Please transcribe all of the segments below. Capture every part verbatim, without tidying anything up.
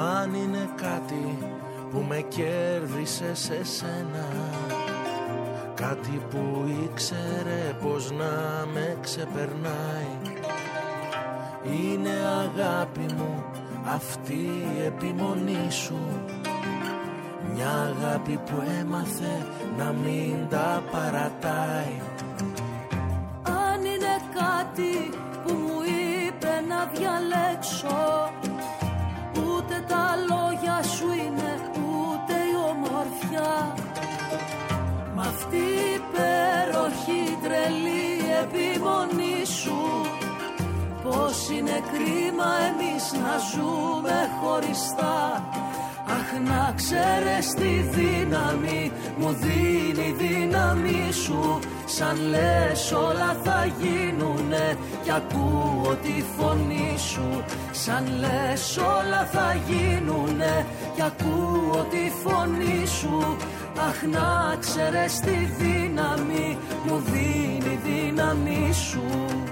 Αν είναι κάτι που με κέρδισε σε σένα, κάτι που ήξερε πως να με ξεπερνάει, είναι αγάπη μου αυτή η επιμονή σου. Μια αγάπη που έμαθε να μην τα παρατάει. Αν είναι κάτι που μου είπε να διαλέξω, ούτε τα λόγια σου είναι, ούτε η ομορφιά. Μ' αυτή η υπέροχη τρελή επιμονή σου, πως είναι κρίμα εμείς να ζούμε χωριστά. Αχ, να ξέρεις τη δύναμη μου δίνει η δύναμη σου. Σαν λες όλα θα γίνουνε κι ακούω τη φωνή σου. Σαν λες όλα θα γίνουνε κι ακούω τη φωνή σου. Αχ, να ξέρεις τη δύναμη μου δίνει η δύναμη σου.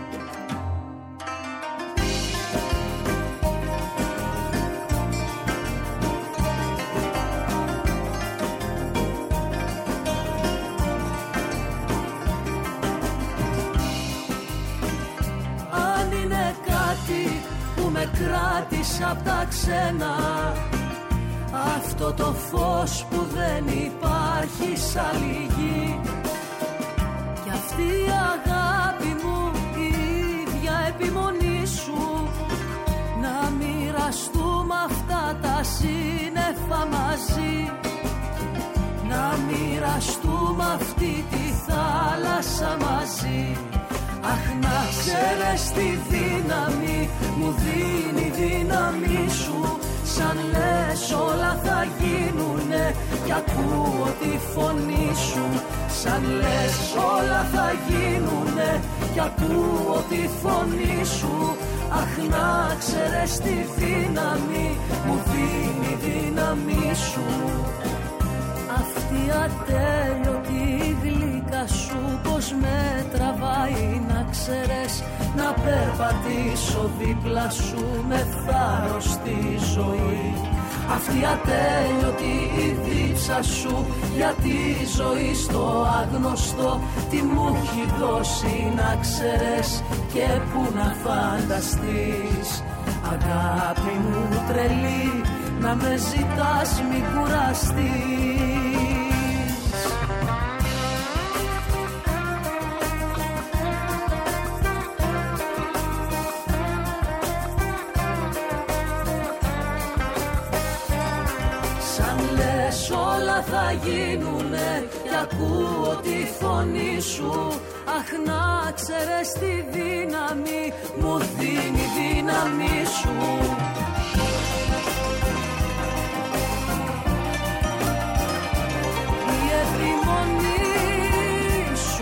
Με κράτησε απ' τα ξένα, αυτό το φως που δεν υπάρχει σ' άλλη γη. Κι αυτή η αγάπη μου, η ίδια επιμονή σου, να μοιραστούμε αυτά τα σύννεφα μαζί. Να μοιραστούμε αυτή τη θάλασσα μαζί. Αχ, να ξέρεις τη δύναμη μου δίνει η δύναμη σου. Σαν λες όλα θα γίνουνε κι ακούω τη φωνή σου. Σαν λες όλα θα γίνουνε κι ακούω τη φωνή σου. Αχ, να ξέρεις τη δύναμη μου δίνει η δύναμη σου. Αυτή ατέλειωτη γλυκά σου πως με τραβάει, να ξέρεις, να περπατήσω δίπλα σου με θάρρος στη ζωή. Αυτή ατέλειωτη η δίψα σου για τη ζωή στο άγνωστο, τι μου έχει δώσει να ξέρεις και που να φανταστείς. Αγάπη μου τρελή, να με ζητάς μη κουραστείς. Όλα θα γίνουνε κι ακούω τη φωνή σου. Αχ, να ξέρεις τη δύναμη μου δίνει η δύναμη σου. Η επιμονή σου.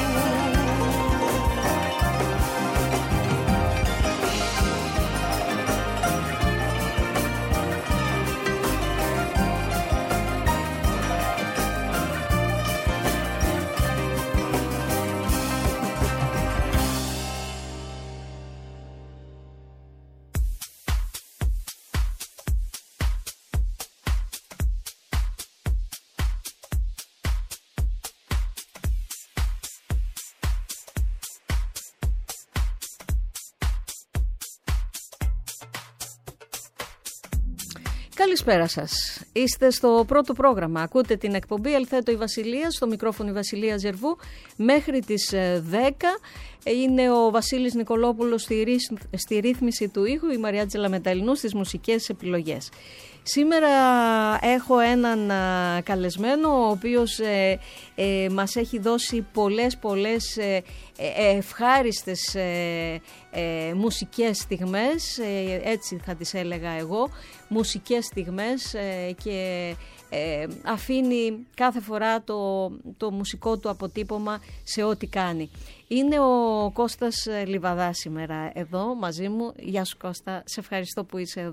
Καλησπέρα σας. Είστε στο πρώτο πρόγραμμα. Ακούτε την εκπομπή Ελθέτω η Βασιλεία, στο μικρόφωνο η Βασιλεία Ζερβού. Μέχρι τις δέκα είναι ο Βασίλης Νικολόπουλος στη, στη ρύθμιση του ήχου, η Μαριάτζελα Μεταλλινού στις μουσικές επιλογές. Σήμερα έχω έναν α, καλεσμένο, ο οποίος ε, ε, μας έχει δώσει πολλές πολλές ε, ε, ευχάριστες ε, ε, μουσικές στιγμές, ε, έτσι θα τις έλεγα εγώ, μουσικές στιγμές ε, και ε, αφήνει κάθε φορά το, το μουσικό του αποτύπωμα σε ό,τι κάνει. Είναι ο Κώστας Λιβαδάς σήμερα εδώ μαζί μου. Γεια σου Κώστα, σε ευχαριστώ που είσαι εδώ.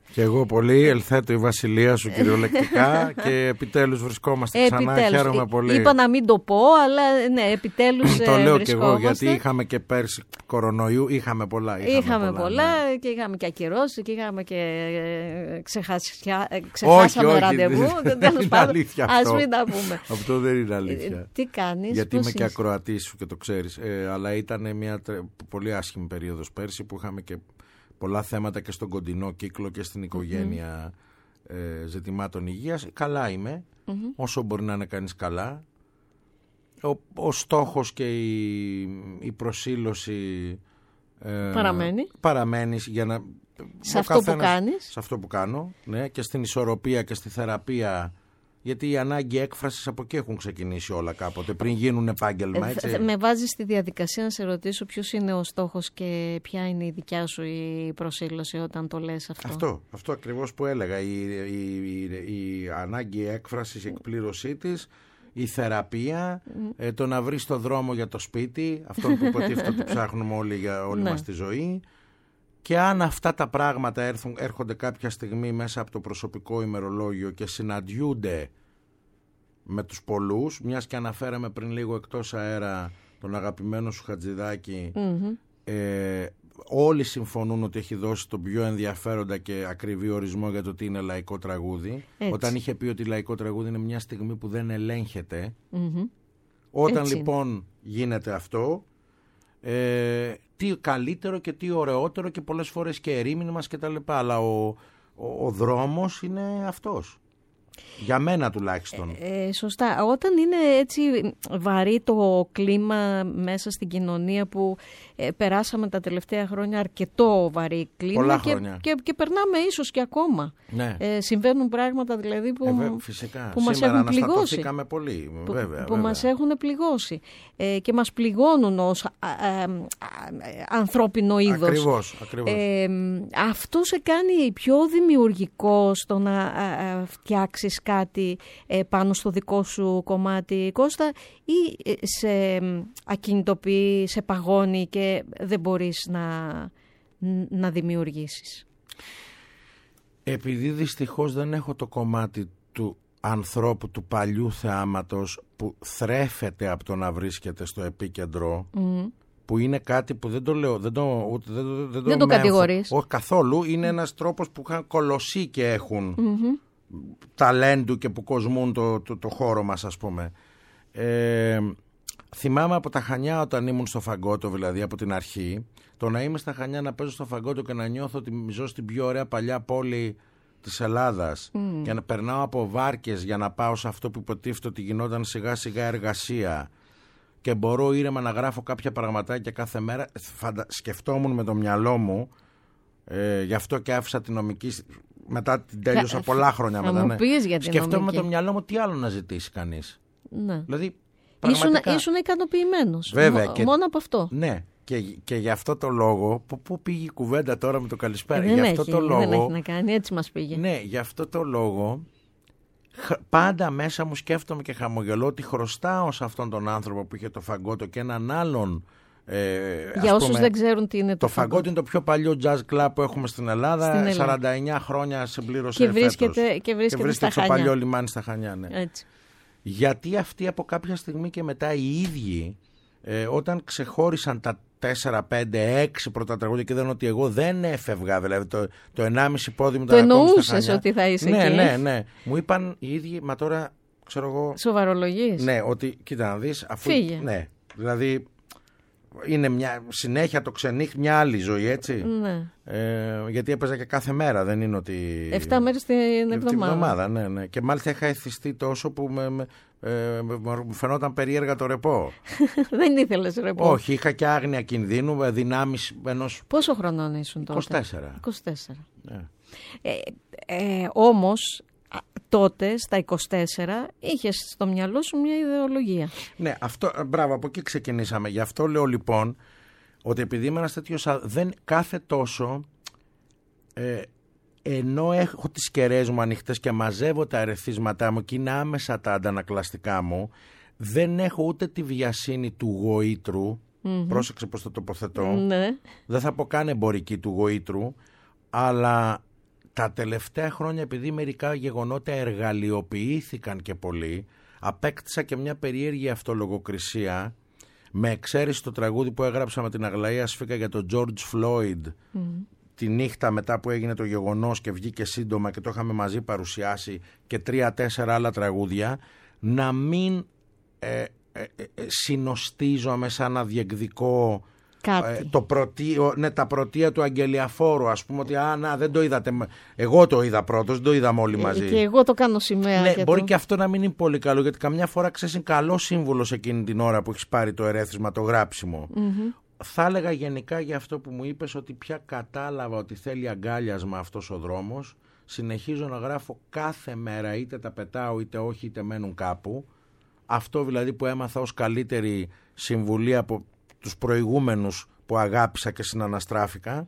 Και εγώ πολύ, ελθέτω η βασιλεία σου κυριολεκτικά και επιτέλους βρισκόμαστε ξανά, επιτέλους. Χαίρομαι πολύ. Είπα να μην το πω, αλλά ναι, επιτέλους το λέω και εγώ, βρισκόμαστε. γιατί είχαμε και πέρσι κορονοϊού, είχαμε πολλά. Είχαμε, είχαμε πολλά, πολλά ναι. Και είχαμε και ακυρώσει και είχαμε και ξεχάσια, ξεχάσαμε όχι, ραντεβού. Τέλος πάντων, ας μην τα πούμε. Αυτό δεν είναι αλήθεια. Τι κάνεις, γιατί είμαι είσαι? Και ακροατής σου και το ξέρεις. Ε, αλλά ήταν μια πολύ άσχημη περίοδος πέρσι που είχαμε και πολλά θέματα και στον κοντινό κύκλο και στην οικογένεια mm-hmm. ε, ζητημάτων υγείας. Καλά είμαι, mm-hmm. όσο μπορεί να είναι κανείς καλά. Ο, ο στόχος και η, η προσήλωση ε, παραμένει. παραμένει για να, σε αυτό καθένας, που κάνεις. Σε αυτό που κάνω, ναι, και στην ισορροπία και στη θεραπεία. Γιατί οι ανάγκη έκφρασης από εκεί έχουν ξεκινήσει όλα κάποτε, πριν γίνουν επάγγελμα, έτσι. Ε, με βάζεις στη διαδικασία να σε ρωτήσω ποιος είναι ο στόχος και ποια είναι η δικιά σου η προσήλωση όταν το λες αυτό. Αυτό, αυτό ακριβώς που έλεγα. Η, η, η, η ανάγκη έκφρασης, η εκπλήρωσή της, η θεραπεία, mm. ε, το να βρεις το δρόμο για το σπίτι, αυτόν που υποτίθεται ότι ψάχνουμε όλοι για όλη μας τη ζωή. Και αν αυτά τα πράγματα έρθουν, έρχονται κάποια στιγμή μέσα από το προσωπικό ημερολόγιο και συναντιούνται με τους πολλούς, μιας και αναφέραμε πριν λίγο εκτός αέρα τον αγαπημένο σου Χατζηδάκη, mm-hmm. ε, όλοι συμφωνούν ότι έχει δώσει τον πιο ενδιαφέροντα και ακριβή ορισμό για το τι είναι λαϊκό τραγούδι. Έτσι. Όταν είχε πει ότι λαϊκό τραγούδι είναι μια στιγμή που δεν ελέγχεται. Mm-hmm. Όταν Έτσι. λοιπόν γίνεται αυτό, ε, τι καλύτερο και τι ωραιότερο και πολλές φορές και ερήμην μας και τα λοιπά, αλλά ο, ο, ο δρόμος είναι αυτός. Για μένα τουλάχιστον. Ε, ε, σωστά. Όταν είναι έτσι βαρύ το κλίμα μέσα στην κοινωνία που ε, περάσαμε τα τελευταία χρόνια αρκετό βαρύ κλίμα. Πολλά και, χρόνια. Και, και περνάμε ίσως και ακόμα. Ναι. Ε, συμβαίνουν πράγματα δηλαδή που, ε, βέ, φυσικά. που μας έχουν πληγώσει. Πολύ, που, βέβαια, που βέβαια. μας έχουν πληγώσει ε, και μας πληγώνουν ως α, α, α, ανθρώπινο είδος. Ακριβώς, ακριβώς. Ε, αυτό σε κάνει πιο δημιουργικό στο να α, α, φτιάξεις κάτι ε, πάνω στο δικό σου κομμάτι, Κώστα, ή ε, σε ακινητοποιεί, σε παγώνει και δεν μπορείς να, να δημιουργήσεις? Επειδή δυστυχώς δεν έχω το κομμάτι του ανθρώπου, του παλιού θεάματος που θρέφεται από το να βρίσκεται στο επίκεντρο, mm. που είναι κάτι που δεν το λέω, δεν το, ούτε, δεν, δεν, δεν, δεν το, το κατηγορείς. Όχι καθόλου, είναι ένας τρόπος που είχαν κολοσσί και έχουν mm-hmm. ταλέντου και που κοσμούν το, το, το χώρο μας, ας πούμε. Ε, θυμάμαι από τα Χανιά όταν ήμουν στο Φαγκότο, δηλαδή από την αρχή, το να είμαι στα Χανιά, να παίζω στο Φαγκότο και να νιώθω ότι ζω στην πιο ωραία παλιά πόλη της Ελλάδας mm. και να περνάω από βάρκες για να πάω σε αυτό που υποτίθεται ότι γινόταν σιγά σιγά εργασία και μπορώ ήρεμα να γράφω κάποια πραγματάκια κάθε μέρα. Φαντα... σκεφτόμουν με το μυαλό μου, ε, γι' αυτό και άφησα την νομική, μετά την τέλειωσα θα, πολλά χρόνια θα μετά. Μου πεις για την σκεφτόμουν νομική. με το μυαλό μου τι άλλο να ζητήσει κανείς. Ναι. Δηλαδή, πραγματικά... ήσουν, ήσουν ικανοποιημένος. Βέβαια, Μ, και... μόνο από αυτό. Ναι. Και, και γι' αυτό το λόγο, που, που πήγε η κουβέντα τώρα με το καλησπέρα, δεν, γι' έχει, αυτό το λόγο, δεν έχει να κάνει, έτσι μας πήγε. Ναι, γι' αυτό το λόγο πάντα μέσα μου σκέφτομαι και χαμογελώ ότι χρωστάω σε αυτόν τον άνθρωπο που είχε το Φαγκότο και έναν άλλον. Ε, για όσους πούμε, δεν ξέρουν τι είναι το, το Φαγκότο. Το Φαγκότο είναι το πιο παλιό jazz club που έχουμε στην Ελλάδα. Στην Ελλάδα. σαράντα εννιά χρόνια συμπλήρωσε και βρίσκεται, φέτος. Και βρίσκεται, και βρίσκεται στα στο Χανιά. παλιό λιμάνι στα Χανιά. Ναι. Έτσι. Γιατί αυτοί από κάποια στιγμή και μετά οι ίδιοι, ε, όταν ξεχώρισαν τα τέσσερα, πέντε, έξι πρώτα τραγούδια και είδαν ότι εγώ δεν έφευγα, δηλαδή το, το ενάμιση πόδι μου το εννοούσες ότι θα είσαι ναι, εκεί. Ναι, ναι, ναι. Μου είπαν οι ίδιοι, μα τώρα ξέρω εγώ. Σοβαρολογείς. Ναι, ότι κοίτα να δεις. Αφού, φύγε. Ναι, δηλαδή είναι μια, συνέχεια το ξενύχτ, μια άλλη ζωή, έτσι. Ναι. Ε, γιατί έπαιζα και κάθε μέρα, δεν είναι ότι. Εφτά μέρες την εβδομάδα. Την εβδομάδα, ναι, ναι. Και μάλιστα είχα εθιστεί τόσο που με, με, ε, μου φαινόταν περίεργα το ρεπό. Δεν ήθελες ρεπό. Όχι, είχα και άγνοια κινδύνου, δυνάμεις ενός. Πόσο χρονών ήσουν τότε? είκοσι τέσσερα. είκοσι τέσσερα. Ναι. Ε, ε, όμως τότε στα είκοσι τέσσερα είχες στο μυαλό σου μια ιδεολογία. Ναι, αυτό, μπράβο, από εκεί ξεκινήσαμε. Γι' αυτό λέω λοιπόν ότι επειδή είμαι ένας τέτοιος, δεν κάθε τόσο ε, ενώ έχω τις κεραίες μου ανοιχτές και μαζεύω τα ερεθίσματά μου και είναι άμεσα τα αντανακλαστικά μου, δεν έχω ούτε τη βιασύνη του γοήτρου. Mm-hmm. Πρόσεξε πώς το τοποθετώ. Ναι. Δεν θα πω καν εμπορική του γοήτρου, αλλά τα τελευταία χρόνια, επειδή μερικά γεγονότα εργαλειοποιήθηκαν και πολύ, απέκτησα και μια περίεργη αυτολογοκρισία, με εξαίρεση το τραγούδι που έγραψα με την Αγλαία Σφίκα για τον George Floyd mm. τη νύχτα μετά που έγινε το γεγονός και βγήκε σύντομα και το είχαμε μαζί παρουσιάσει, και τρία-τέσσερα άλλα τραγούδια, να μην ε, ε, ε, συνοστίζομαι σαν να διεκδικώ ε, το πρωτείο, ναι, τα πρωτεία του Αγγελιαφόρου, ας πούμε, ότι α, να, δεν το είδατε, εγώ το είδα πρώτος, δεν το είδαμε όλοι μαζί. Ε, και εγώ το κάνω σημαία. Ναι, και μπορεί το... και αυτό να μην είναι πολύ καλό, γιατί καμιά φορά ξέρεις είναι καλό σύμβουλος εκείνη την ώρα που έχεις πάρει το ερέθισμα, το γράψιμο. Mm-hmm. Θα έλεγα γενικά για αυτό που μου είπες, ότι πια κατάλαβα ότι θέλει αγκάλιασμα αυτός ο δρόμος. Συνεχίζω να γράφω κάθε μέρα, είτε τα πετάω είτε όχι, είτε μένουν κάπου. Αυτό δηλαδή που έμαθα ως καλύτερη συμβουλή από τους προηγούμενους που αγάπησα και συναναστράφηκα.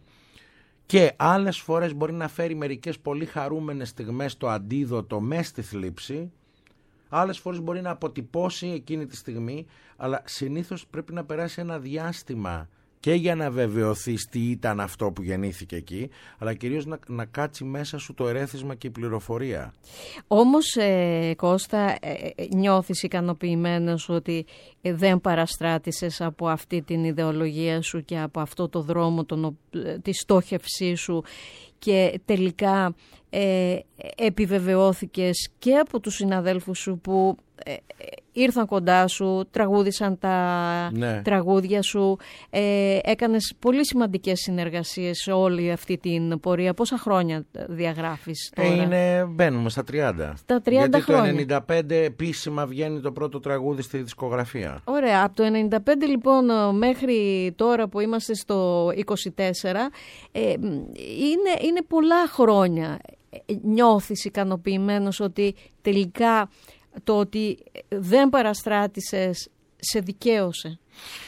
Και άλλες φορές μπορεί να φέρει μερικές πολύ χαρούμενες στιγμές το αντίδοτο μες στη θλίψη. Άλλες φορές μπορεί να αποτυπώσει εκείνη τη στιγμή, αλλά συνήθως πρέπει να περάσει ένα διάστημα και για να βεβαιωθείς τι ήταν αυτό που γεννήθηκε εκεί, αλλά κυρίως να, να κάτσει μέσα σου το ερέθισμα και η πληροφορία. Όμως, ε, Κώστα, ε, νιώθεις ικανοποιημένος ότι ε, δεν παραστράτησες από αυτή την ιδεολογία σου και από αυτό το δρόμο, τον, ε, τη στόχευσή σου, και τελικά ε, επιβεβαιώθηκες και από τους συναδέλφους σου που ε, ήρθαν κοντά σου, τραγούδισαν τα ναι. τραγούδια σου, ε, έκανες πολύ σημαντικές συνεργασίες σε όλη αυτή την πορεία. Πόσα χρόνια διαγράφεις τώρα? Είναι, μπαίνουμε στα τριάντα. Στα τριάντα γιατί χρόνια. Το ενενήντα πέντε επίσημα βγαίνει το πρώτο τραγούδι στη δισκογραφία. Ωραία, από το ενενήντα πέντε λοιπόν μέχρι τώρα που είμαστε στο είκοσι τέσσερα, ε, είναι, είναι πολλά χρόνια. Νιώθεις ικανοποιημένος ότι τελικά το ότι δεν παραστράτησες σε δικαίωσε?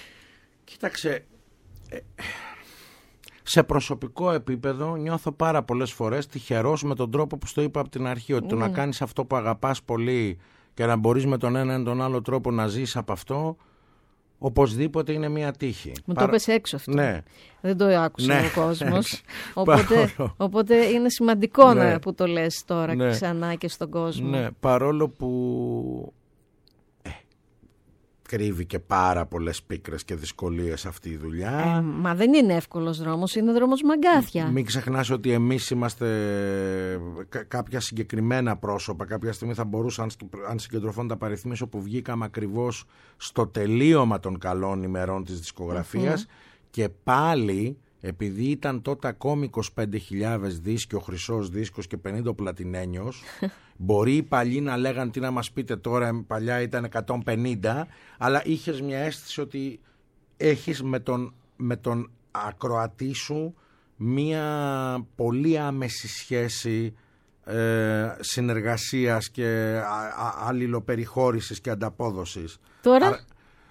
Κοίταξε, σε προσωπικό επίπεδο νιώθω πάρα πολλές φορές τυχερός με τον τρόπο που στο είπα από την αρχή, ότι mm. το να κάνεις αυτό που αγαπάς πολύ και να μπορείς με τον ένα ή τον άλλο τρόπο να ζεις από αυτό, οπωσδήποτε είναι μια τύχη. Μου Παρα... το πες έξω αυτό. Ναι. Δεν το άκουσε ναι. ο κόσμος. οπότε, οπότε είναι σημαντικό ναι. να, που το λες τώρα ναι. ξανά και στον κόσμο. Ναι, παρόλο που ε, κρύβει και πάρα πολλές πίκρες και δυσκολίες αυτή η δουλειά. Ε, μα δεν είναι εύκολος δρόμος, είναι δρόμος μαγκάθια. Μην ξεχνάς ότι εμείς είμαστε κα- κάποια συγκεκριμένα πρόσωπα. Κάποια στιγμή θα μπορούσαν, αν συγκεντρωθούν τα παριθμίσω, που βγήκαμε ακριβώς στο τελείωμα των καλών ημερών της δισκογραφίας mm-hmm. και πάλι, επειδή ήταν τότε ακόμη είκοσι πέντε χιλιάδες δίσκοι, ο χρυσός δίσκος και πενήντα ο πλατινένιος, μπορεί οι παλιοί να λέγαν τι να μας πείτε τώρα, παλιά ήταν εκατόν πενήντα, αλλά είχες μια αίσθηση ότι έχεις με τον, με τον ακροατή σου μια πολύ άμεση σχέση ε, συνεργασίας και α, α, αλληλοπεριχώρησης και ανταπόδοσης. Τώρα... Α,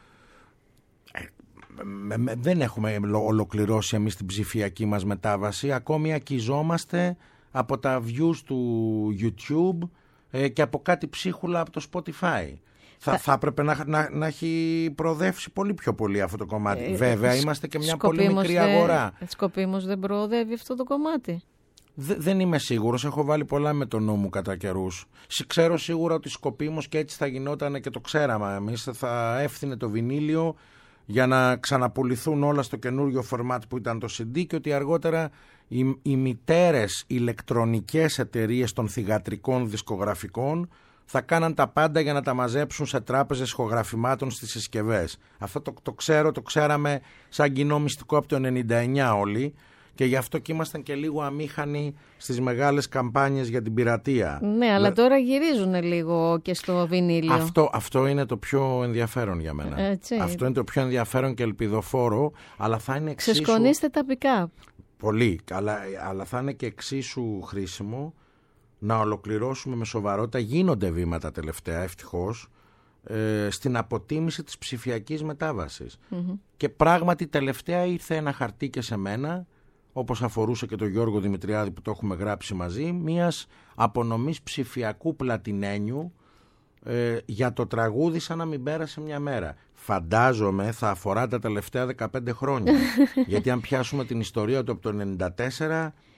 Με, με, δεν έχουμε ολοκληρώσει εμείς την ψηφιακή μας μετάβαση. Ακόμη ακιζόμαστε από τα views του YouTube ε, και από κάτι ψίχουλα από το Spotify. Θα, θα... θα έπρεπε να, να, να έχει προοδεύσει πολύ πιο πολύ αυτό το κομμάτι. Ε, Βέβαια ε, είμαστε και μια πολύ μικρή δε, αγορά. Σκοπίμως δεν προοδεύει αυτό το κομμάτι. Δε, δεν είμαι σίγουρος, έχω βάλει πολλά με το νου μου κατά καιρούς. Ξέρω σίγουρα ότι σκοπίμως και έτσι θα γινόταν και το ξέραμε εμείς. Θα έφθινε το βινίλιο για να ξαναπουληθούν όλα στο καινούριο φορμάτ που ήταν το σι ντι, και ότι αργότερα οι, οι μητέρες ηλεκτρονικές εταιρείες των θυγατρικών δισκογραφικών θα κάναν τα πάντα για να τα μαζέψουν σε τράπεζες ηχογραφημάτων στις συσκευές. Αυτό το, το ξέρω, το ξέραμε σαν κοινό μυστικό από το ενενήντα εννιά όλοι, και γι' αυτό και ήμασταν και λίγο αμήχανοι στις μεγάλες καμπάνιες για την πειρατεία. Ναι, αλλά τώρα γυρίζουν λίγο και στο βινίλιο. Αυτό, αυτό είναι το πιο ενδιαφέρον για μένα. Έτσι. Αυτό είναι το πιο ενδιαφέρον και ελπιδοφόρο, αλλά θα είναι εξίσου... Ξεσκονίστε τα pick-up. Πολύ, αλλά, αλλά θα είναι και εξίσου χρήσιμο να ολοκληρώσουμε με σοβαρότητα. Γίνονται βήματα τελευταία, ευτυχώς, ε, στην αποτίμηση της ψηφιακής μετάβασης. Mm-hmm. Και πράγματι τελευταία ήρθε ένα χαρτί και σε μένα, όπως αφορούσε και τον Γιώργο Δημητριάδη που το έχουμε γράψει μαζί, μιας απονομής ψηφιακού πλατινένιου ε, για το τραγούδι σαν να μην πέρασε μια μέρα. Φαντάζομαι θα αφορά τα τελευταία δεκαπέντε χρόνια. Γιατί αν πιάσουμε την ιστορία του από το ενενήντα τέσσερα,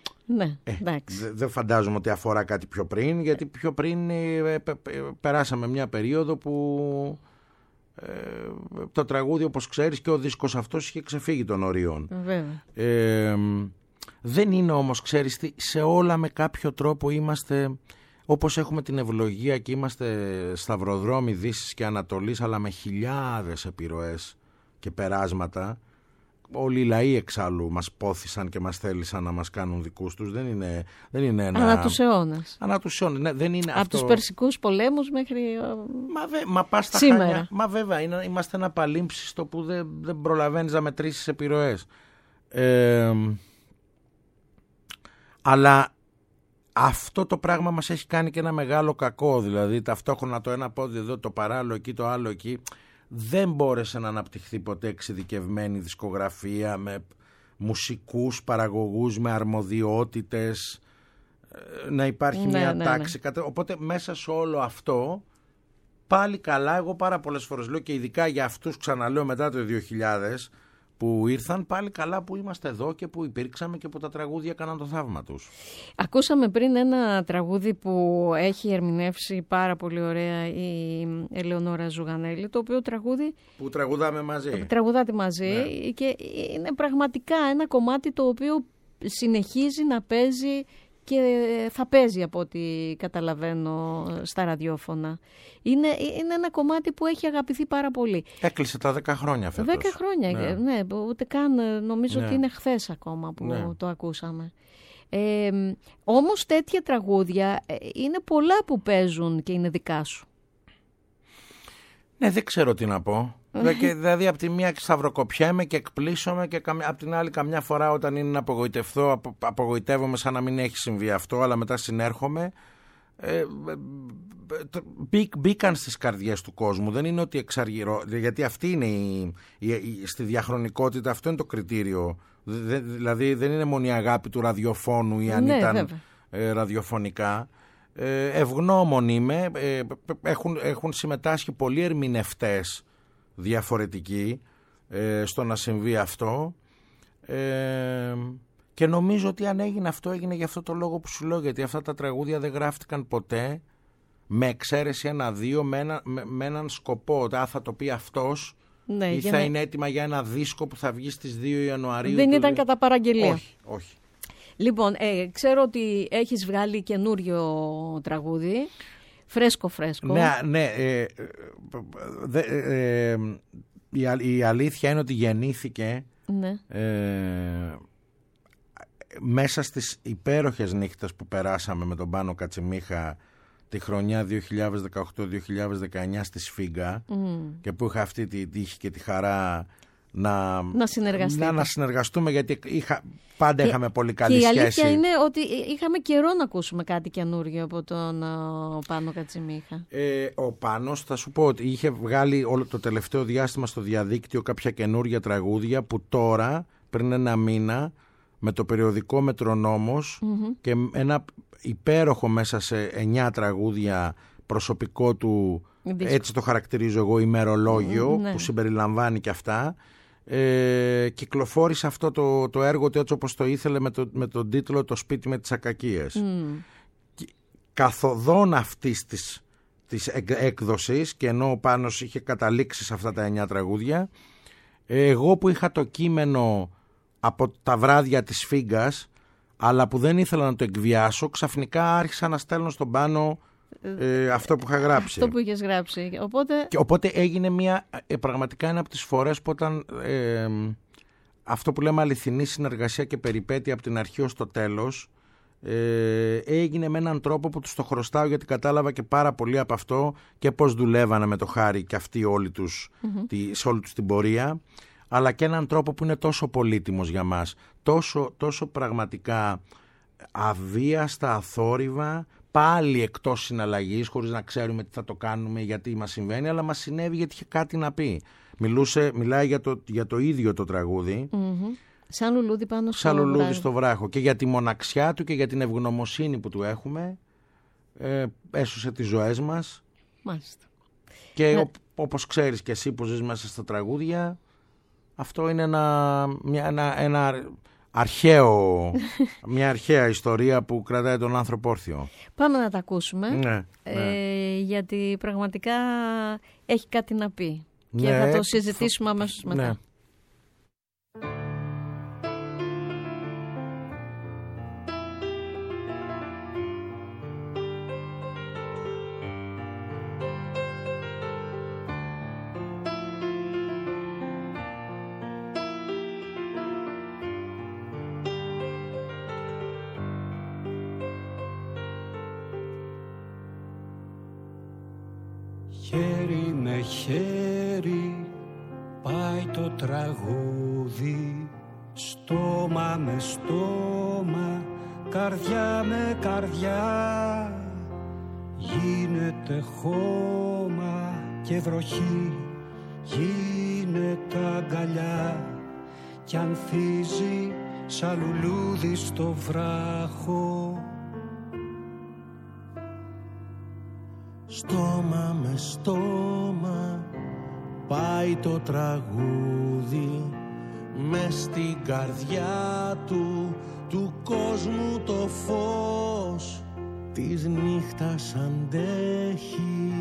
Ναι, ε, εντάξει. Δεν φαντάζομαι ότι αφορά κάτι πιο πριν, γιατί πιο πριν ε, πε, πε, περάσαμε μια περίοδο που ε, το τραγούδι, όπως ξέρεις, και ο δίσκος αυτός είχε ξεφύγει των ορίων. Βέβαια. Ε, δεν είναι όμως, ξέρεις τι, σε όλα με κάποιο τρόπο είμαστε, όπως έχουμε την ευλογία και είμαστε σταυροδρόμοι Δύσης και Ανατολής, αλλά με χιλιάδες επιρροές και περάσματα. Όλοι οι λαοί εξάλλου μας πόθησαν και μας θέλησαν να μας κάνουν δικούς τους. Δεν είναι, δεν είναι ένα... Ανά τους αιώνας. Ανά τους αιώνας. Ναι, δεν είναι από αυτό... τους Περσικούς πολέμους μέχρι Μα, βε... Μα πας στα σήμερα. Χανιά. Μα βέβαια, είναι... είμαστε ένα παλίμψιστο που δεν, δεν προλαβαίνεις να μετρήσεις επιρροές. Ε... Αλλά αυτό το πράγμα μας έχει κάνει και ένα μεγάλο κακό. Δηλαδή ταυτόχρονα το ένα πόδι εδώ, το παράλληλο εκεί, το άλλο εκεί. Δεν μπόρεσε να αναπτυχθεί ποτέ εξειδικευμένη δισκογραφία με μουσικούς παραγωγούς, με αρμοδιότητες, να υπάρχει ναι, μια ναι, τάξη. Ναι. Οπότε μέσα σε όλο αυτό πάλι καλά, εγώ πάρα πολλές φορές λέω, και ειδικά για αυτούς, ξαναλέω, μετά το δύο χιλιάδες που ήρθαν, πάλι καλά που είμαστε εδώ και που υπήρξαμε και που τα τραγούδια έκαναν το θαύμα τους. Ακούσαμε πριν ένα τραγούδι που έχει ερμηνεύσει πάρα πολύ ωραία η Ελεονόρα Ζουγανέλη, το οποίο τραγούδι... Που τραγουδάμε μαζί. Τραγουδάτε μαζί, ναι. Και είναι πραγματικά ένα κομμάτι το οποίο συνεχίζει να παίζει και θα παίζει, από ό,τι καταλαβαίνω, στα ραδιόφωνα. Είναι, είναι ένα κομμάτι που έχει αγαπηθεί πάρα πολύ. Έκλεισε τα δέκα χρόνια φέτος. Δέκα χρόνια, ναι. ναι ούτε καν, νομίζω ναι. ότι είναι χθες ακόμα που ναι. το ακούσαμε. Ε, όμως τέτοια τραγούδια είναι πολλά που παίζουν και είναι δικά σου. Ναι, δεν ξέρω τι να πω. Δηλαδή από τη μία σταυροκοπιέμαι και εκπλήσωμαι και από την άλλη καμιά φορά όταν είναι να απογοητευθώ, απο, απογοητεύομαι σαν να μην έχει συμβεί αυτό, αλλά μετά συνέρχομαι. Ε, μπή, μπήκαν στις καρδιές του κόσμου. Δεν είναι ότι εξαργυρώ, γιατί αυτή είναι η, η, η, στη διαχρονικότητα αυτό είναι το κριτήριο. Δε, δηλαδή δεν είναι μόνο η αγάπη του ραδιοφώνου ή αν ναι, ήταν ε, ραδιοφωνικά. Ε, ευγνώμων είμαι. Ε, έχουν, έχουν συμμετάσχει πολλοί ερμηνευτές διαφορετικοί ε, στο να συμβεί αυτό. Ε, και νομίζω ότι αν έγινε αυτό, έγινε για αυτό το λόγο που σου λέω, γιατί αυτά τα τραγούδια δεν γράφτηκαν ποτέ με εξαίρεση ένα-δύο με, ένα, με, με έναν σκοπό. Α, θα το πει αυτός ναι, ή θα να... είναι έτοιμα για ένα δίσκο που θα βγει στις δύο Ιανουαρίου. Δεν του... ήταν κατά παραγγελία. Όχι, όχι. Λοιπόν, ε, ξέρω ότι έχεις βγάλει καινούριο τραγούδι. Φρέσκο, φρέσκο. Ναι, ναι. Ε, δε, ε, ε, η, α, η αλήθεια είναι ότι γεννήθηκε ναι. ε, μέσα στις υπέροχες νύχτες που περάσαμε με τον Πάνο Κατσιμίχα τη χρονιά δύο χιλιάδες δεκαοκτώ δύο χιλιάδες δεκαεννιά στη Σφίγγα mm. και που είχα αυτή τη τύχη και τη χαρά να, να, να, να συνεργαστούμε, γιατί είχα, πάντα και, είχαμε πολύ καλή και σχέση. Η αλήθεια είναι ότι είχαμε καιρό να ακούσουμε κάτι καινούργιο από τον ο Πάνο Κατσιμίχα. Ε, ο Πάνος, θα σου πω ότι είχε βγάλει όλο το τελευταίο διάστημα στο διαδίκτυο κάποια καινούργια τραγούδια που τώρα, πριν ένα μήνα, με το περιοδικό Μετρονόμος mm-hmm. και ένα υπέροχο μέσα σε εννιά τραγούδια προσωπικό του, Δίσκο. Έτσι το χαρακτηρίζω εγώ, ημερολόγιο, mm, ναι. που συμπεριλαμβάνει και αυτά. Ε, κυκλοφόρησε αυτό το, το έργο του έτσι όπως το ήθελε, με, το, με τον τίτλο «Το σπίτι με τις ακακίες». Mm. Καθοδόν αυτής της, της έκδοσης, και ενώ ο Πάνος είχε καταλήξει σε αυτά τα εννιά τραγούδια, εγώ που είχα το κείμενο από τα βράδια της Σφίγγας, αλλά που δεν ήθελα να το εκβιάσω, ξαφνικά άρχισα να στέλνω στον Πάνο Ε, αυτό που είχα γράψει. Αυτό που είχες γράψει. Οπότε, και οπότε έγινε μια, ε, πραγματικά ένα από τις φορές που όταν ε, αυτό που λέμε αληθινή συνεργασία και περιπέτεια από την αρχή ως το τέλος, ε, έγινε με έναν τρόπο που τους το χρωστάω, γιατί κατάλαβα και πάρα πολύ από αυτό και πώς δουλεύανε με το Χάρη και αυτοί όλοι τους, mm-hmm. τη, σε όλη τους την πορεία, αλλά και έναν τρόπο που είναι τόσο πολύτιμος για μας, τόσο, τόσο πραγματικά αβίαστα, αθόρυβα, πάλι εκτός συναλλαγής, χωρίς να ξέρουμε τι θα το κάνουμε, γιατί μας συμβαίνει, αλλά μας συνέβη γιατί είχε κάτι να πει. Μιλούσε, μιλάει για το, για το ίδιο το τραγούδι. Mm-hmm. Σαν λουλούδι πάνω στο Σαν λουλούδι βράχο. στο βράχο. Και για τη μοναξιά του και για την ευγνωμοσύνη που του έχουμε. Ε, έσωσε τις ζωές μας. Μάλιστα. Και ναι. ό, όπως ξέρεις και εσύ που ζεις μέσα στα τραγούδια, αυτό είναι ένα, μια, ένα, ένα αρχαίο, μια αρχαία ιστορία που κρατάει τον άνθρωπο όρθιο. Πάμε να τα ακούσουμε, ναι, ε, ναι. γιατί πραγματικά έχει κάτι να πει ναι, και θα το συζητήσουμε αμέσως μετά. Ναι. Χέρι με χέρι πάει το τραγούδι, στόμα με στόμα, καρδιά με καρδιά. Γίνεται χώμα και βροχή, γίνεται αγκαλιά κι ανθίζει σαν λουλούδι στο βράχο. Στόμα με στόμα πάει το τραγούδι, μες στην καρδιά του, του κόσμου το φως της νύχτας αντέχει.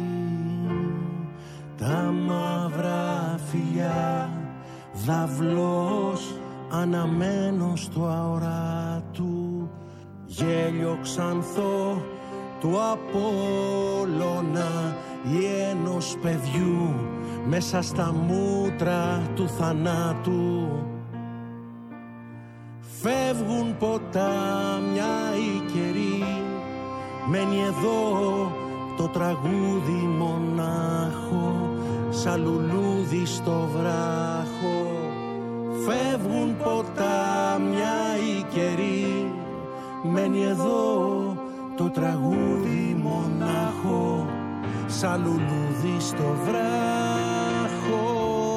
Τα μαύρα φιλιά δαυλός αναμένω στο αοράτου, γέλιο ξανθό του Απόλλωνα ή ενός παιδιού μέσα στα μούτρα του θανάτου. Φεύγουν ποτάμια οι καιροί, μένει εδώ το τραγούδι μονάχο, σαν λουλούδι στο βράχο. Φεύγουν ποτάμια οι καιροί, μένει εδώ το τραγούδι μονάχο, σαν λουλούδι στο βράχο.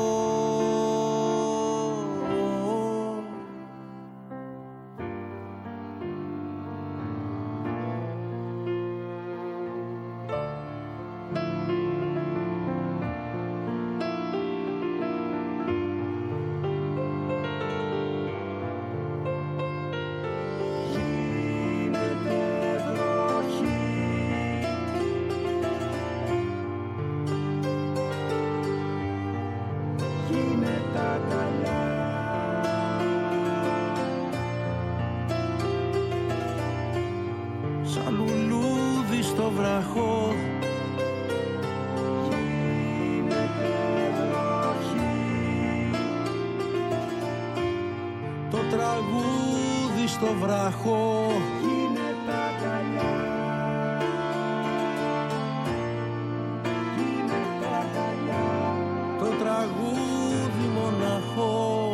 Τραγούδι στο βράχο, γίνεται αγκαλιά, γίνεται αγκαλιά. Το τραγούδι μοναχό,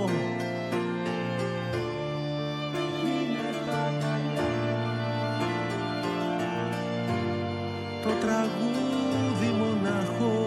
γίνεται αγκαλιά. Το τραγούδι μοναχό.